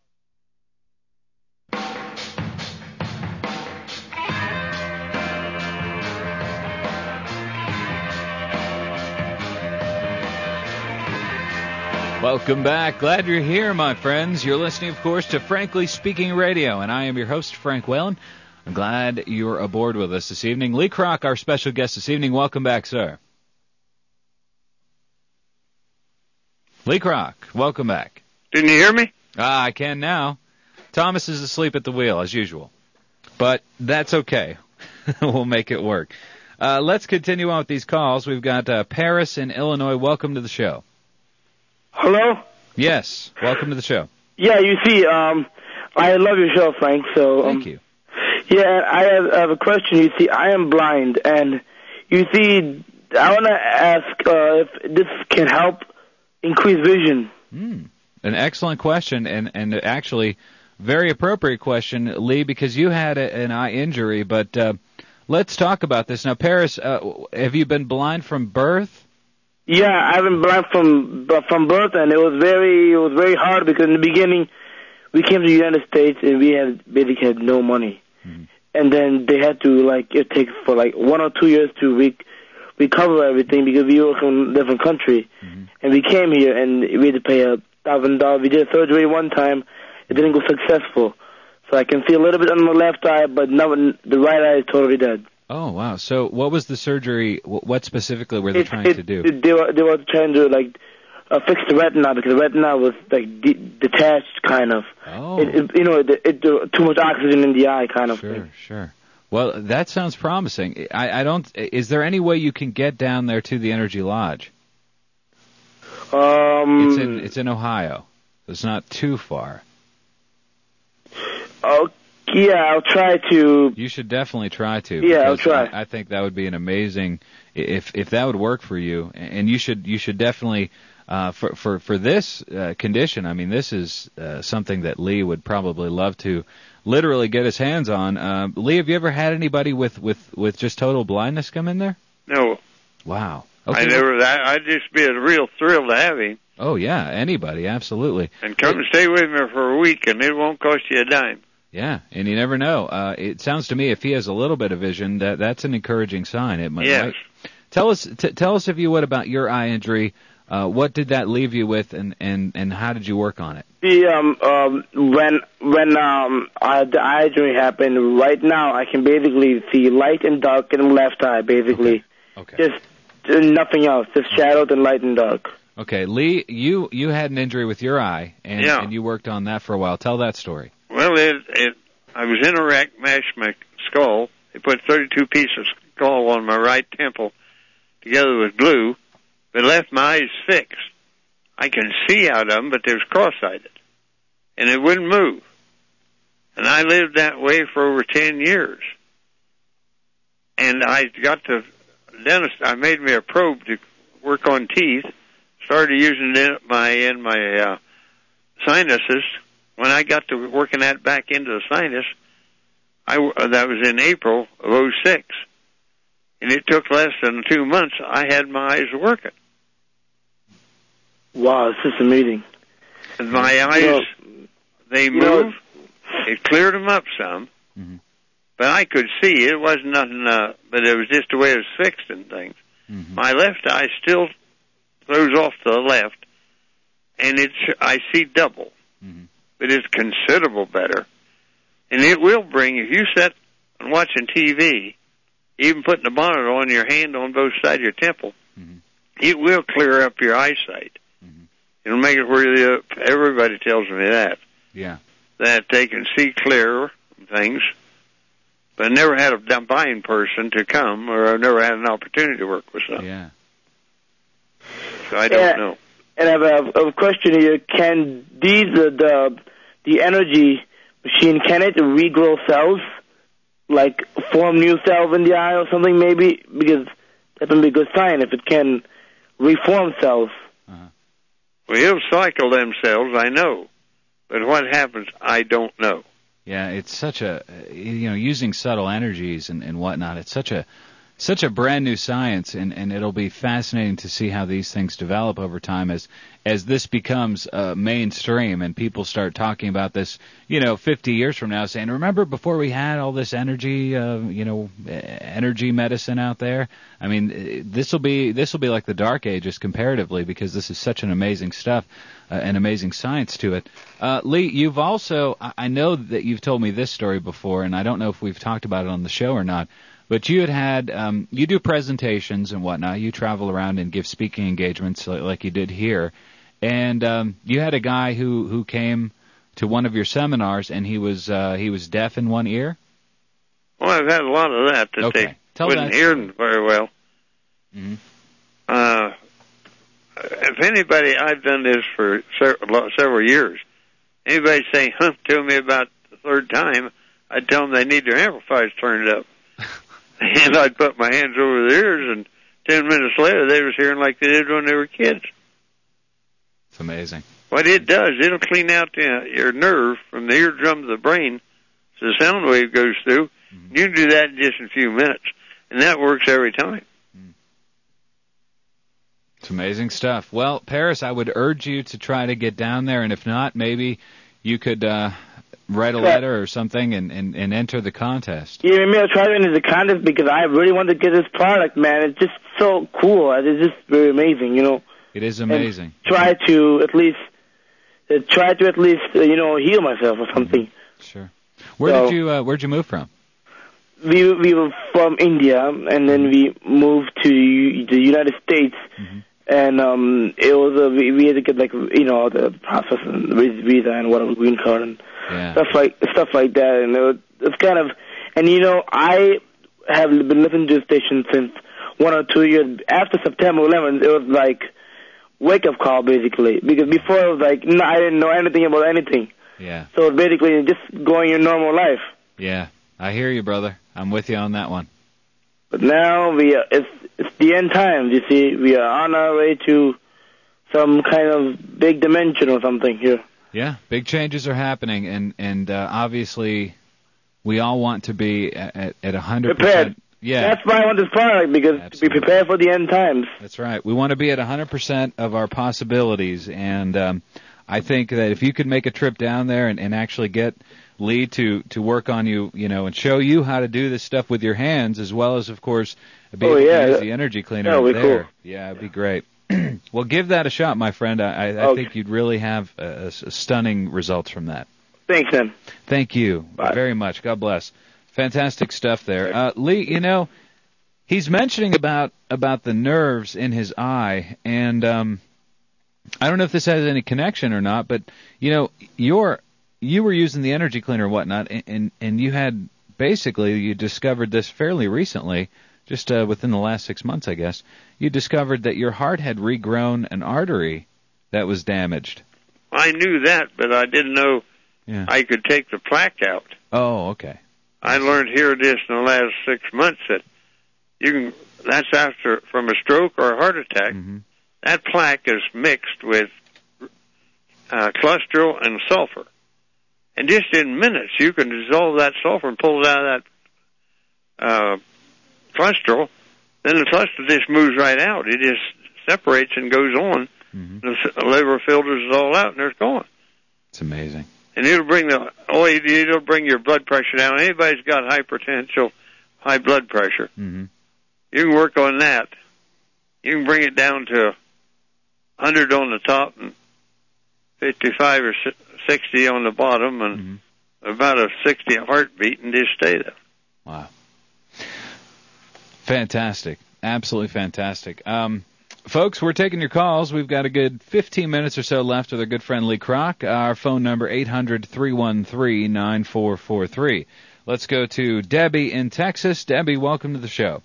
Welcome back. Glad you're here, my friends. You're listening, of course, to Frankly Speaking Radio, and I am your host, Frank Whalen. I'm glad you're aboard with us this evening. Lee Kroc, our special guest this evening. Welcome back, sir. Lee Kroc, welcome back. Didn't you hear me? Ah, I can now. Thomas is asleep at the wheel, as usual. But that's okay. We'll make it work. Uh, let's continue on with these calls. We've got uh, Paris in Illinois. Welcome to the show. Hello? Yes, welcome to the show. Yeah, you see, um, I love your show, Frank. So, um, Thank you. Yeah, I have, I have a question. You see, I am blind, and you see, I want to ask uh, if this can help increase vision. Mm, an excellent question, and, and actually very appropriate question, Lee, because you had a, an eye injury, but uh, let's talk about this. Now, Paris, uh, have you been blind from birth? Yeah, I've been blind from from birth, and it was very it was very hard because in the beginning we came to the United States and we had basically had no money, mm-hmm. and then they had to like it takes for like one or two years to re- recover everything because we were from a different country, mm-hmm. and we came here and we had to pay a thousand dollars. We did a surgery one time, it didn't go successful, so I can see a little bit on the left eye, but now the right eye is totally dead. Oh, wow. So what was the surgery, what specifically were they it, trying it, to do? It, they, were, they were trying to, like, uh, fix the retina because the retina was, like, de- detached, kind of. Oh. It, it, you know, it, it, it, too much oxygen in the eye, kind of sure, thing. Sure, sure. Well, that sounds promising. I, I don't, is there any way you can get down there to the Energy Lodge? Um, It's in, it's in Ohio. It's not too far. Oh, yeah, I'll try to. You should definitely try to. Yeah, I'll because try. I, I think that would be an amazing, if if that would work for you, and you should you should definitely uh, for for for this uh, condition. I mean, this is uh, something that Lee would probably love to literally get his hands on. Uh, Lee, have you ever had anybody with with with just total blindness come in there? No. Wow. I never. I, I'd just be a real thrill to have him. Oh yeah, anybody, absolutely. And come and stay with me for a week, and it won't cost you a dime. Yeah, and you never know. Uh, it sounds to me if he has a little bit of vision, that that's an encouraging sign. It might. Yes. Right? Tell us, t- tell us if you would about your eye injury. Uh, what did that leave you with, and, and, and how did you work on it? The um, um when when um uh, the eye injury happened, right now I can basically see light and dark in the left eye, basically. Okay. Just uh, nothing else, just shadows and light and dark. Okay, Lee, you you had an injury with your eye, and, Yeah. and you worked on that for a while. Tell that story. Well, it, it, I was in a wreck, mashed my skull. They put thirty-two pieces of skull on my right temple together with glue, but left my eyes fixed. I can see out of them, but they was cross-sighted, and it wouldn't move. And I lived that way for over ten years. And I got the dentist, I made me a probe to work on teeth, started using it in my, in my uh, sinuses. When I got to working that back into the sinus, I, uh, that was in April of oh six. And it took less than two months. I had my eyes working. Wow, this is amazing. And my eyes, You know, they you know- moved. It cleared them up some. Mm-hmm. But I could see. It wasn't nothing, uh, but it was just the way it was fixed and things. Mm-hmm. My left eye still throws off to the left, and it's, I see double. Mm-hmm. But it's considerable better. And it will bring, if you sit and watching T V, even putting the bonnet on, your hand on both sides of your temple, mm-hmm. it will clear up your eyesight. Mm-hmm. It'll make it where the, everybody tells me that, Yeah. that they can see clearer things. But I never had a blind person to come, or I've never had an opportunity to work with some. Yeah. So I don't Yeah. know. And I have a, a question here. Can these, uh, the, the energy machine, can it regrow cells? Like form new cells in the eye or something maybe? Because that would be a good sign if it can reform cells. Well, it'll cycle themselves, I know. But what happens, I don't know. Yeah, it's such a, you know, using subtle energies and, and whatnot, it's such a such a brand new science, and, and it'll be fascinating to see how these things develop over time as as this becomes uh, mainstream and people start talking about this, you know, fifty years from now, saying, remember before we had all this energy, uh, you know, energy medicine out there? I mean, this will be this will be like the Dark Ages comparatively, because this is such an amazing stuff, uh, and amazing science to it. Uh, Lee, you've also, I know that you've told me this story before, and I don't know if we've talked about it on the show or not, but you had had, um, you do presentations and whatnot. You travel around and give speaking engagements like, like you did here. And um, you had a guy who, who came to one of your seminars, and he was uh, he was deaf in one ear? Well, I've had a lot of that, that Okay. they Tell wouldn't that hear story. them very well. Mm-hmm. Uh, if anybody, I've done this for several, several years. Anybody say, huh, to me about the third time, I'd tell them they need their amplifiers turned up. And I'd put my hands over their ears, and ten minutes later, they was hearing like they did when they were kids. It's amazing. What it does, it'll clean out the, your nerve from the eardrum to the brain, so the sound wave goes through. Mm-hmm. You can do that in just a few minutes, and that works every time. It's amazing stuff. Well, Paris, I would urge you to try to get down there, and if not, maybe you could uh, write a letter or something and, and, and enter the contest. Yeah, maybe I'll try to enter the contest because I really want to get this product, man. It's just so cool. It's just very amazing, you know. It is amazing. And try to at least, uh, try to at least, uh, you know, heal myself or something. Sure. Where So- did you uh, Where'd you move from? We we were from India, and then we moved to the United States, Mm-hmm. and um, it was a, we, we had to get like you know the process and visa and whatever green card and Yeah. stuff like stuff like that, and it was, it's kind of, and you know I have been listening to the station since one or two years after September eleventh. It was like wake-up call, basically. Because before it was like, no, I didn't know anything about anything. Yeah. So it's basically just going your normal life. Yeah, I hear you, brother. I'm with you on that one. But now we are, it's it's the end times. You see, we are on our way to some kind of big dimension or something here. Yeah, big changes are happening, and and uh, obviously, we all want to be at at a hundred percent. Yeah, that's why I want this product, because Absolutely. we prepare for the end times. That's right. We want to be at a hundred percent of our possibilities, and um, I think that if you could make a trip down there and, and actually get Lee to to work on you, you know, and show you how to do this stuff with your hands, as well as, of course, be oh, able yeah. to use the energy cleaner That'll be there. cool. Yeah, it'd be great. Well, give that a shot, my friend. I, I okay. think you'd really have uh, stunning results from that. Thanks, then. Thank you Bye. very much. God bless. Fantastic stuff there. Uh, Lee, you know, he's mentioning about about the nerves in his eye, and um, I don't know if this has any connection or not, but, you know, you're, you were using the energy cleaner and whatnot, and, and, and you had basically, you discovered this fairly recently, just uh, within the last six months, I guess. You discovered that your heart had regrown an artery that was damaged. I knew that, but I didn't know yeah. I could take the plaque out. Oh, okay. I learned here this in the last six months that you can. That's after from a stroke or a heart attack. Mm-hmm. That plaque is mixed with uh, cholesterol and sulfur, and just in minutes you can dissolve that sulfur and pull it out of that uh, cholesterol. Then the cholesterol just moves right out. It just separates and goes on. Mm-hmm. The liver filters it all out, and it's gone. It's amazing. And it'll bring the oh, it'll bring your blood pressure down. Anybody's got hypertension, high blood pressure, mm-hmm. you can work on that. You can bring it down to one hundred on the top and fifty-five or sixty on the bottom, and mm-hmm. about a sixty heartbeat, and just stay there. Wow. Fantastic. Absolutely fantastic. Um, folks, we're taking your calls. We've got a good fifteen minutes or so left with our good friend Lee Kroc. Our phone number, eight hundred, three one three, nine four four three. Let's go to Debbie in Texas. Debbie, welcome to the show.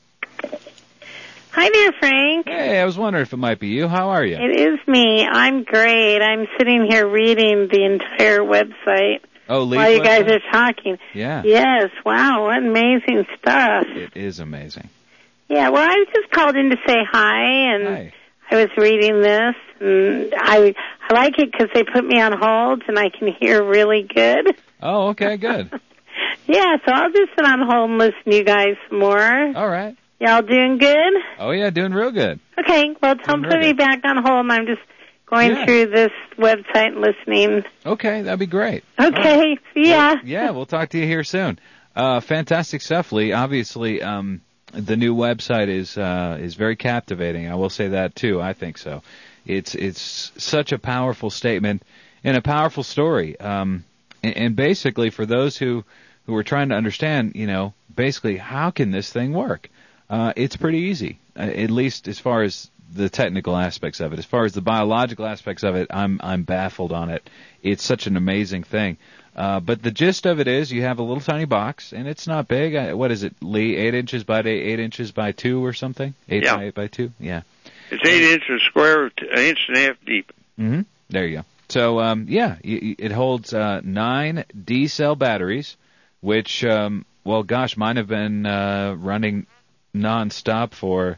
Hi there, Frank. Hey, I was wondering if it might be you. How are you? It is me. I'm great. I'm sitting here reading the entire website oh, Lee's while you guys website? are talking. Yeah. Yes, wow, what amazing stuff. It is amazing. Yeah, well, I just called in to say hi, and hi. I was reading this, and I I like it because they put me on hold, and I can hear really good. Oh, okay, good. Yeah, so I'll just sit on hold and listen to you guys some more. All right. Y'all doing good? Oh, yeah, doing real good. Okay, well, don't put me back on hold. I'm just going yeah. through this website and listening. Okay, that'd be great. Okay, right. see ya. Well, yeah, we'll talk to you here soon. Uh, fantastic stuff, Lee. Obviously, um, the new website is uh, is very captivating. I will say that, too. I think so. It's it's such a powerful statement and a powerful story. Um, and, and basically, for those who, who are trying to understand, you know, basically, how can this thing work? Uh, it's pretty easy, uh, at least as far as the technical aspects of it. As far as the biological aspects of it, I'm I'm baffled on it. It's such an amazing thing. Uh, but the gist of it is, you have a little tiny box, and it's not big. I, what is it, Lee? Eight inches by eight, eight inches by two, or something? Eight yeah. by eight by two. Yeah. It's eight inches square, an inch and a half deep. Mm-hmm. There you go. So um, yeah, it holds uh, nine D cell batteries, which um, well, gosh, mine have been uh, running nonstop for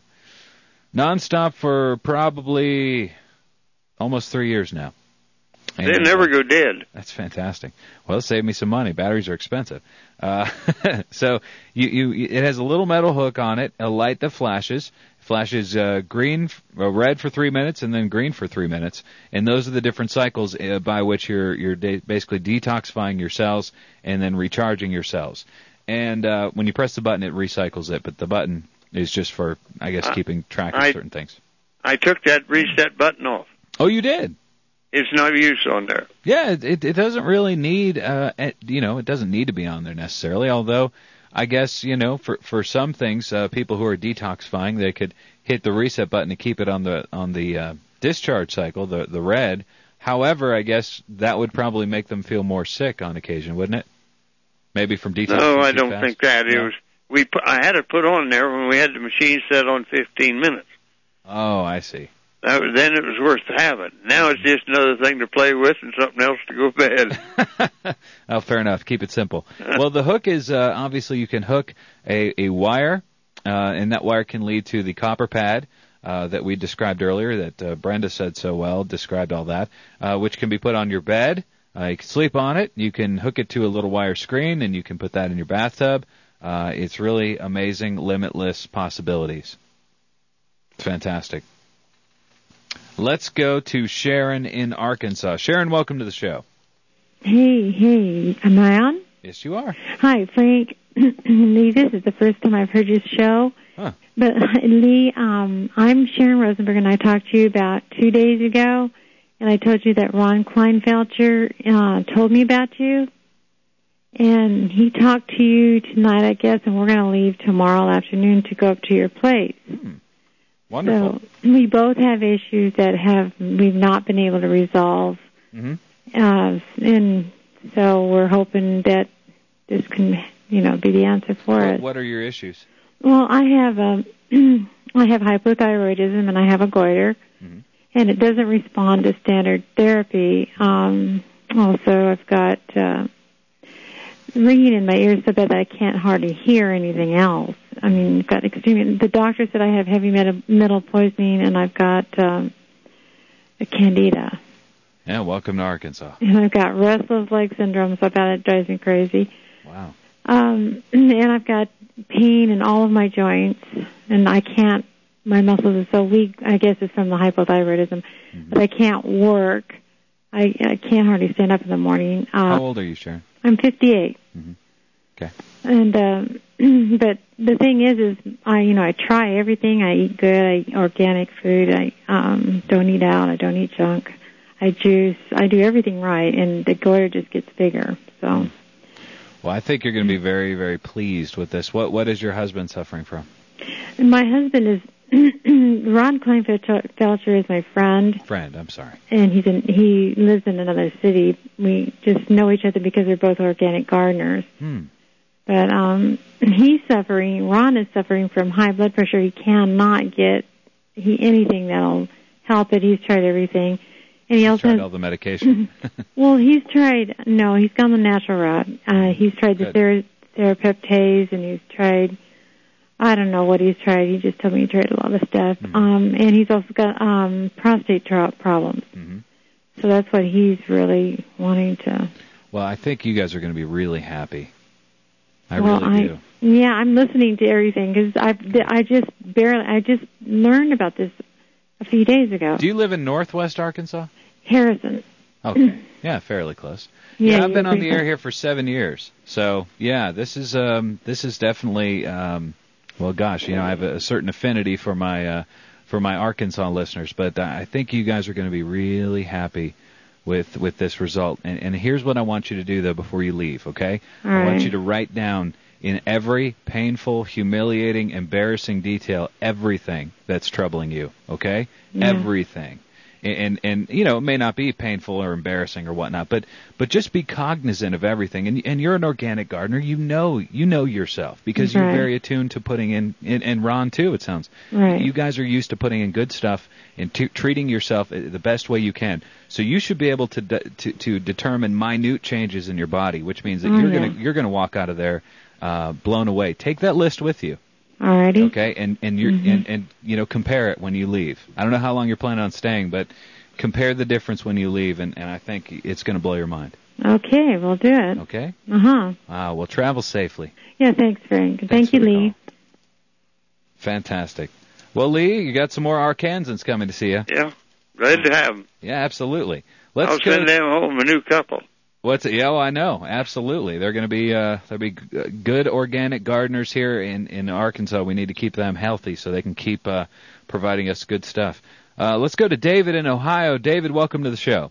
nonstop for probably almost three years now. And they never go dead. That's fantastic. Well, it saved me some money. Batteries are expensive. Uh, so you, you, it has a little metal hook on it, a light that flashes. Flashes uh, green, uh, red for three minutes, and then green for three minutes. And those are the different cycles uh, by which you're you're de- basically detoxifying your cells and then recharging your cells. And uh, when you press the button, it recycles it. But the button is just for, I guess, keeping track of I, certain things. I took that reset button off. Oh, you did? It's no use on there. Yeah, it, it doesn't really need, uh, you know, it doesn't need to be on there necessarily, although I guess, you know, for for some things, uh, people who are detoxifying, they could hit the reset button to keep it on the on the uh, discharge cycle, the the red. However, I guess that would probably make them feel more sick on occasion, wouldn't it? Maybe from detoxifying. No, I too don't fast. think that. It No? was we. Put, I had it put on there when we had the machine set on fifteen minutes. Oh, I see. that was, then it was worth having. Now it's just another thing to play with and something else to go to bed. Oh, fair enough. Keep it simple. Well, the hook is uh, obviously you can hook a, a wire, uh, and that wire can lead to the copper pad uh, that we described earlier, that uh, Brenda said so well, described all that, uh, which can be put on your bed. Uh, you can sleep on it. You can hook it to a little wire screen, and you can put that in your bathtub. Uh, it's really amazing, limitless possibilities. It's fantastic. Let's go to Sharon in Arkansas. Sharon, welcome to the show. Hey, hey, am I on? Yes, you are. Hi, Frank. Lee, this is the first time I've heard your show. Huh. But, Lee, um, I'm Sharon Rosenberg, and I talked to you about two days ago, and I told you that Ron Kleinfelter uh, told me about you. And he talked to you tonight, I guess, and we're going to leave tomorrow afternoon to go up to your place. Hmm. Wonderful. So we both have issues that have we've not been able to resolve. Mm-hmm. Uh, and so we're hoping that this can, you know, be the answer for What, us. what are your issues? Well, I have a, I have hypothyroidism and I have a goiter, mm-hmm. and it doesn't respond to standard therapy. Um, also, I've got uh, ringing in my ears so bad that I can't hardly hear anything else. I mean, I've got extreme. The doctor said I have heavy metal, metal poisoning, and I've got um, a candida. Yeah, welcome to Arkansas. And I've got restless leg syndrome, so about it drives me crazy. Wow. Um, and I've got pain in all of my joints, and I can't. My muscles are so weak. I guess it's from the hypothyroidism, mm-hmm. but I can't work. I, I can't hardly stand up in the morning. Uh, How old are you, Sharon? I'm fifty-eight. Mm-hmm. Okay. And um, but the thing is, is I, you know, I try everything. I eat good. I eat organic food. I um, don't eat out. I don't eat junk. I juice. I do everything right, and the goiter just gets bigger. So. Well, I think you're going to be very, very pleased with this. What What is your husband suffering from? And my husband is Ron Kleinfelter is my friend. Friend, I'm sorry. And he's in, he lives in another city. We just know each other because we're both organic gardeners. Hmm. But um, he's suffering. Ron is suffering from high blood pressure. He cannot get he anything that'll help it. He's tried everything, and he He's also tried has, all the medication. well, he's tried. No, he's gone the natural route. Uh, he's tried the ther- therapeptase, and he's tried. I don't know what he's tried. He just told me he tried a lot of stuff. Mm-hmm. Um, and he's also got um, prostate tra- problems. Mm-hmm. So that's what he's really wanting to. Well, I think you guys are going to be really happy. I well, really I, do. Yeah, I'm listening to everything because I I just barely I just learned about this a few days ago. Do you live in Northwest Arkansas? Harrison. Okay. Yeah, fairly close. Yeah, yeah I've been you're on the pretty air here for seven years. So yeah, this is um this is definitely um well gosh, you know, I have a certain affinity for my uh for my Arkansas listeners, but I think you guys are going to be really happy with with this result. And, and here's what I want you to do though before you leave, okay? All I want right. you to write down in every painful, humiliating, embarrassing detail everything that's troubling you, okay? Yeah. Everything. And, and and you know, it may not be painful or embarrassing or whatnot, but but just be cognizant of everything. And and you're an organic gardener, you know you know yourself because Right. you're very attuned to putting in, in and Ron too. It sounds Right. you guys are used to putting in good stuff and to, treating yourself the best way you can. So you should be able to de- to to determine minute changes in your body, which means that Oh, you're yeah. gonna you're gonna walk out of there uh, blown away. Take that list with you. Alrighty. Okay, and and you Mhm. and, and you know compare it when you leave. I don't know how long you're planning on staying, but compare the difference when you leave, and, and I think it's going to blow your mind. Okay, we'll do it. Okay. Uh huh. Ah, well, travel safely. Yeah. Thanks, Frank. Thanks Thank you, for the Lee. Fantastic. Well, Lee, you got some more Arkansans coming to see you. Yeah, glad to have them. Yeah, absolutely. Let's I'll go. send them home a new couple. What's it? Yeah, well, I know. Absolutely. They're going to be uh, there'll be g- good organic gardeners here in, in Arkansas. We need to keep them healthy so they can keep uh, providing us good stuff. Uh, let's go to David in Ohio. David, welcome to the show.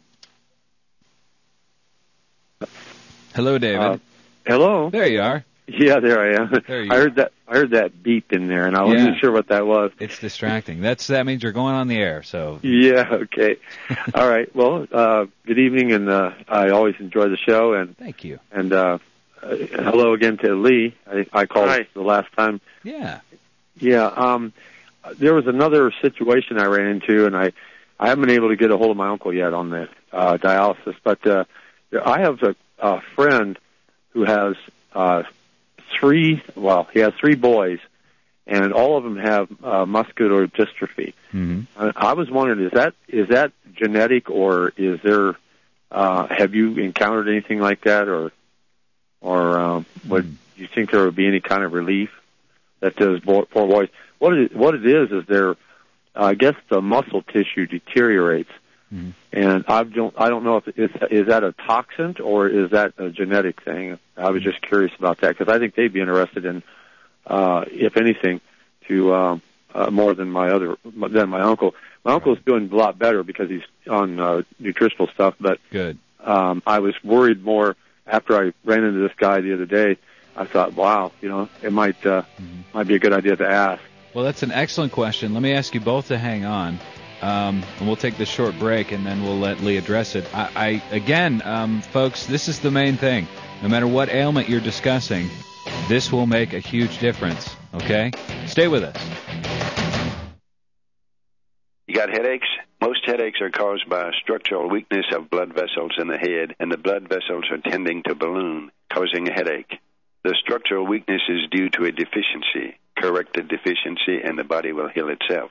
Hello, David. Uh, hello. There you are. Yeah, there I am. There you I heard that. I heard that beep in there, and I wasn't Yeah. sure what that was. It's distracting. That's that means you're going on the air. So Yeah. Okay. All right. Well, uh, good evening, and uh, I always enjoy the show. And thank you. And uh, uh, hello again to Lee. I, I called Hi. the last time. Yeah. Yeah. Um, there was another situation I ran into, and I, I haven't been able to get a hold of my uncle yet on the uh, dialysis. But uh, I have a, a friend who has uh, three. Well, he has three boys, and all of them have uh, muscular dystrophy. Mm-hmm. I, I was wondering, is that is that genetic, or is there? Uh, have you encountered anything like that, or or um, would mm. you think there would be any kind of relief that those poor boys? What it what it is is there. Uh, I guess the muscle tissue deteriorates, mm. and I don't I don't know if it's, is that a toxin or is that a genetic thing. I was just curious about that because I think they'd be interested in, uh, if anything, to um, uh, more than my other than my uncle. My uncle's doing a lot better because he's on uh, nutritional stuff, but good. Um, I was worried more after I ran into this guy the other day. I thought, wow, you know, it might uh, mm-hmm. might be a good idea to ask. Well, that's an excellent question. Let me ask you both to hang on, um, and we'll take this short break, and then we'll let Lee address it. I, I again, um, folks, this is the main thing. No matter what ailment you're discussing, this will make a huge difference. Okay, stay with us. You got headaches? Most headaches are caused by a structural weakness of blood vessels in the head, and the blood vessels are tending to balloon, causing a headache. The structural weakness is due to a deficiency. Correct the deficiency, and the body will heal itself.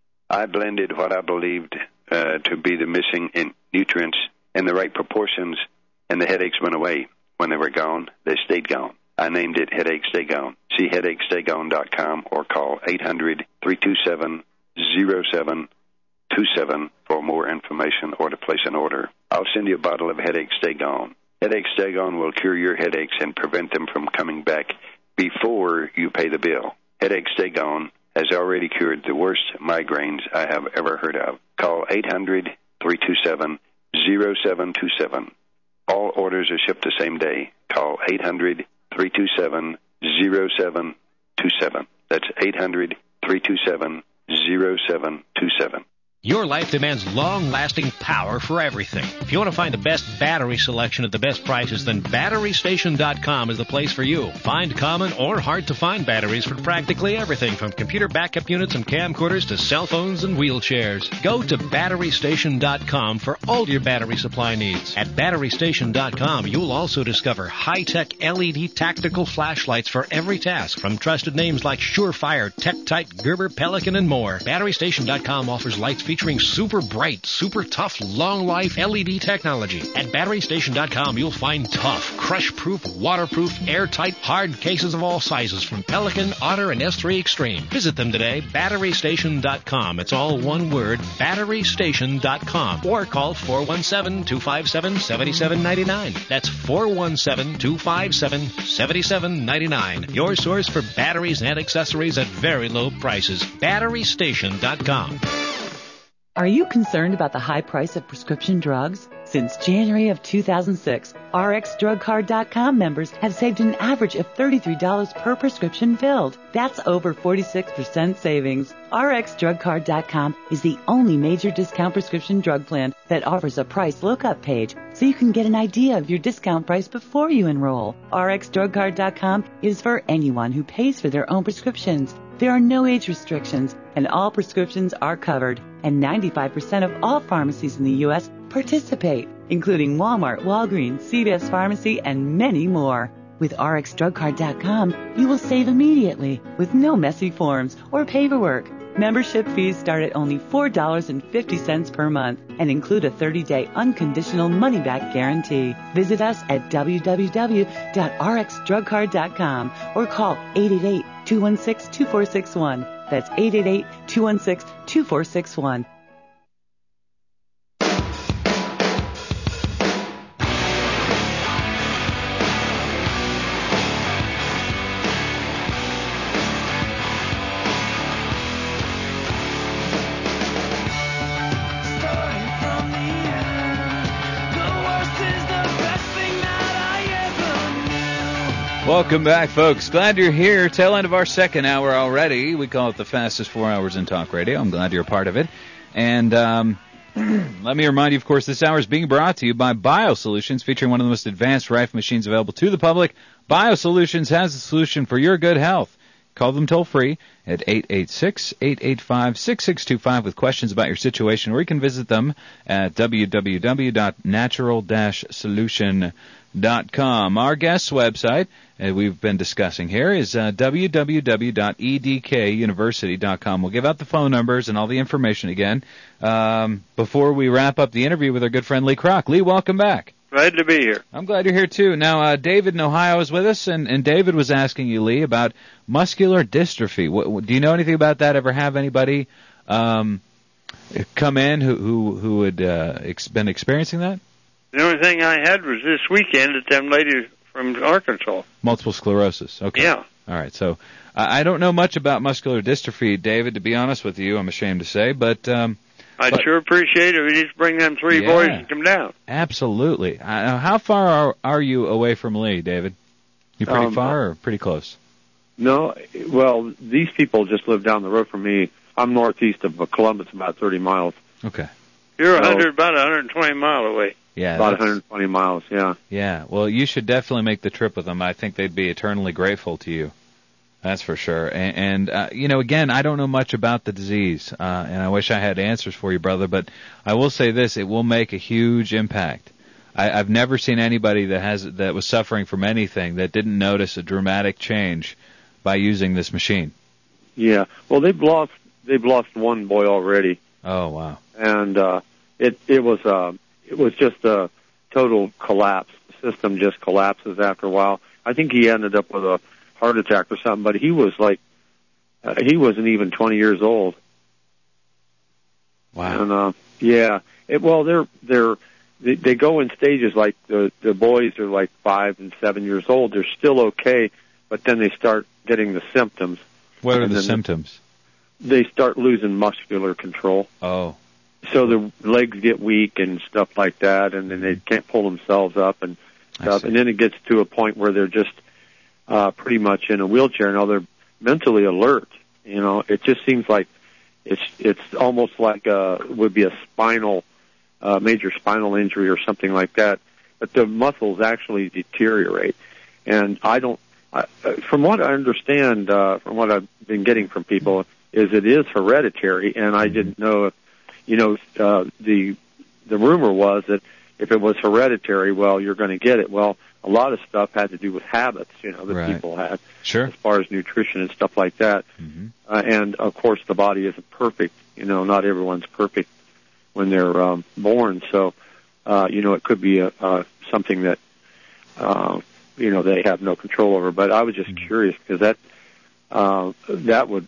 I blended what I believed uh, to be the missing in nutrients in the right proportions, and the headaches went away. When they were gone, they stayed gone. I named it Headache Stay Gone. See headache stay gone dot com or call eight hundred, three two seven, zero seven two seven for more information or to place an order. I'll send you a bottle of Headache Stay Gone. Headache Stay Gone will cure your headaches and prevent them from coming back before you pay the bill. Headache Stay Gone has already cured the worst migraines I have ever heard of. Call eight hundred, three two seven, zero seven two seven. All orders are shipped the same day. Call eight hundred, three two seven, zero seven two seven. That's eight hundred, three two seven, zero seven two seven. Your life demands long-lasting power for everything. If you want to find the best battery selection at the best prices, then battery station dot com is the place for you. Find common or hard-to-find batteries for practically everything from computer backup units and camcorders to cell phones and wheelchairs. Go to battery station dot com for all your battery supply needs. At battery station dot com, you'll also discover high-tech L E D tactical flashlights for every task from trusted names like Surefire, TechTite, Gerber, Pelican, and more. battery station dot com offers lights featuring super bright, super tough, long-life L E D technology. At battery station dot com, you'll find tough, crush-proof, waterproof, airtight, hard cases of all sizes from Pelican, Otter, and S three Extreme. Visit them today, battery station dot com. It's all one word, battery station dot com. Or call four one seven, two five seven, seven seven nine nine. That's four one seven, two five seven, seven seven nine nine. Your source for batteries and accessories at very low prices. battery station dot com. Are you concerned about the high price of prescription drugs? Since January of two thousand six, R X Drug Card dot com members have saved an average of thirty-three dollars per prescription filled. That's over forty-six percent savings. R X Drug Card dot com is the only major discount prescription drug plan that offers a price lookup page so you can get an idea of your discount price before you enroll. R X Drug Card dot com is for anyone who pays for their own prescriptions. There are no age restrictions, and all prescriptions are covered, and ninety-five percent of all pharmacies in the U S participate, including Walmart, Walgreens, C V S Pharmacy, and many more. With R X Drug Card dot com, you will save immediately with no messy forms or paperwork. Membership fees start at only four dollars and fifty cents per month and include a thirty-day unconditional money-back guarantee. Visit us at w w w dot r x drug card dot com or call eight eight eight, two one six, two four six one. That's eight eight eight, two one six, two four six one. Welcome back, folks. Glad you're here. Tail end of our second hour already. We call it the fastest four hours in talk radio. I'm glad you're a part of it. And um, let me remind you, of course, this hour is being brought to you by BioSolutions, featuring one of the most advanced rifle machines available to the public. BioSolutions has a solution for your good health. Call them toll-free at eight eight six, eight eight five, six six two five with questions about your situation, or you can visit them at w w w dot natural dash solution dot com. Our guest's website, uh, we've been discussing here, is uh, w w w dot e d k university dot com. We'll give out the phone numbers and all the information again um, before we wrap up the interview with our good friend Lee Kroc. Lee, welcome back. Glad to be here. I'm glad you're here, too. Now, uh, David in Ohio is with us, and, and David was asking you, Lee, about muscular dystrophy. What, what, do you know anything about that? Ever have anybody um, come in who who, who had uh, ex- been experiencing that? The only thing I had was this weekend at them ladies from Arkansas. Multiple sclerosis. Okay. Yeah. All right. So uh, I don't know much about muscular dystrophy, David, to be honest with you, I'm ashamed to say, but... Um, I'd but, sure appreciate it if you just bring them three yeah, boys and come down. Absolutely. Uh, how far are, are you away from Lee, David? You pretty Um, far or pretty close? No, well, these people just live down the road from me. I'm northeast of Columbus, about thirty miles. Okay. You're So- one hundred, about one hundred twenty mile away. Yeah. About that's- one hundred twenty miles, yeah. Yeah. Well, you should definitely make the trip with them. I think they'd be eternally grateful to you. That's for sure. And, and uh, you know, again, I don't know much about the disease, uh, and I wish I had answers for you, brother, but I will say this, it will make a huge impact. I, I've never seen anybody that has that was suffering from anything that didn't notice a dramatic change by using this machine. Yeah. Well, they've lost they've lost one boy already. Oh, wow. And uh it it was uh it was just a total collapse. The system just collapses after a while. I think he ended up with a heart attack or something, but he was like uh, he wasn't even twenty years old. Wow. And uh yeah, it, well they're they're they, they go in stages. Like the the boys are like five and seven years old. They're still okay, but then they start getting the symptoms. What are And the then symptoms? They start losing muscular control. Oh. So the legs get weak and stuff like that, and then they can't pull themselves up and stuff. And then it gets to a point where they're just uh, pretty much in a wheelchair. Now they're mentally alert. You know, it just seems like it's it's almost like uh would be a spinal, uh, major spinal injury or something like that. But the muscles actually deteriorate, and I don't. I, from what I understand, uh, from what I've been getting from people, is it is hereditary, and I didn't know if, you know, uh, the the rumor was that if it was hereditary, well, you're going to get it. Well, a lot of stuff had to do with habits, you know, that Right. people had, Sure. as far as nutrition and stuff like that. Mm-hmm. Uh, and of course, the body isn't perfect. You know, not everyone's perfect when they're um, born. So, uh, you know, it could be a, uh, something that, uh, you know, they have no control over. But I was just Mm-hmm. curious because that uh, that would,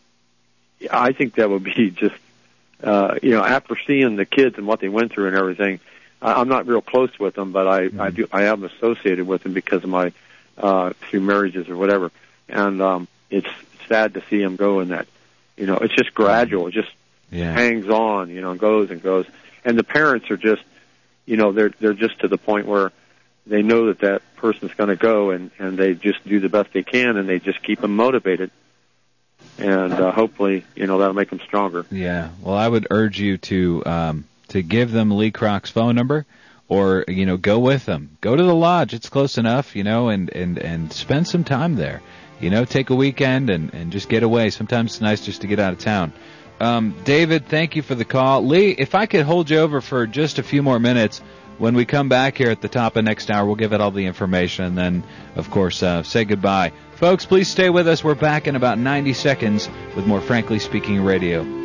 I think that would be just, uh, you know, after seeing the kids and what they went through and everything. I, I'm not real close with them, but I, Mm-hmm. I do, I am associated with them because of my uh, through marriages or whatever. And um, it's sad to see them go in that. You know, it's just gradual. It just Yeah. hangs on. You know, goes and goes. And the parents are just, you know, they're they're just to the point where they know that that person's going to go, and and they just do the best they can, and they just keep them motivated. And uh, hopefully, you know, that'll make them stronger. Yeah. Well, I would urge you to um, to give them Lee Kroc's phone number, or you know, go with them. Go to the lodge; it's close enough, you know, and and and spend some time there. You know, take a weekend and and just get away. Sometimes it's nice just to get out of town. Um, David, thank you for the call. Lee, if I could hold you over for just a few more minutes. When we come back here at the top of next hour, we'll give it all the information and then, of course, uh, say goodbye. Folks, please stay with us. We're back in about ninety seconds with more Frankly Speaking Radio.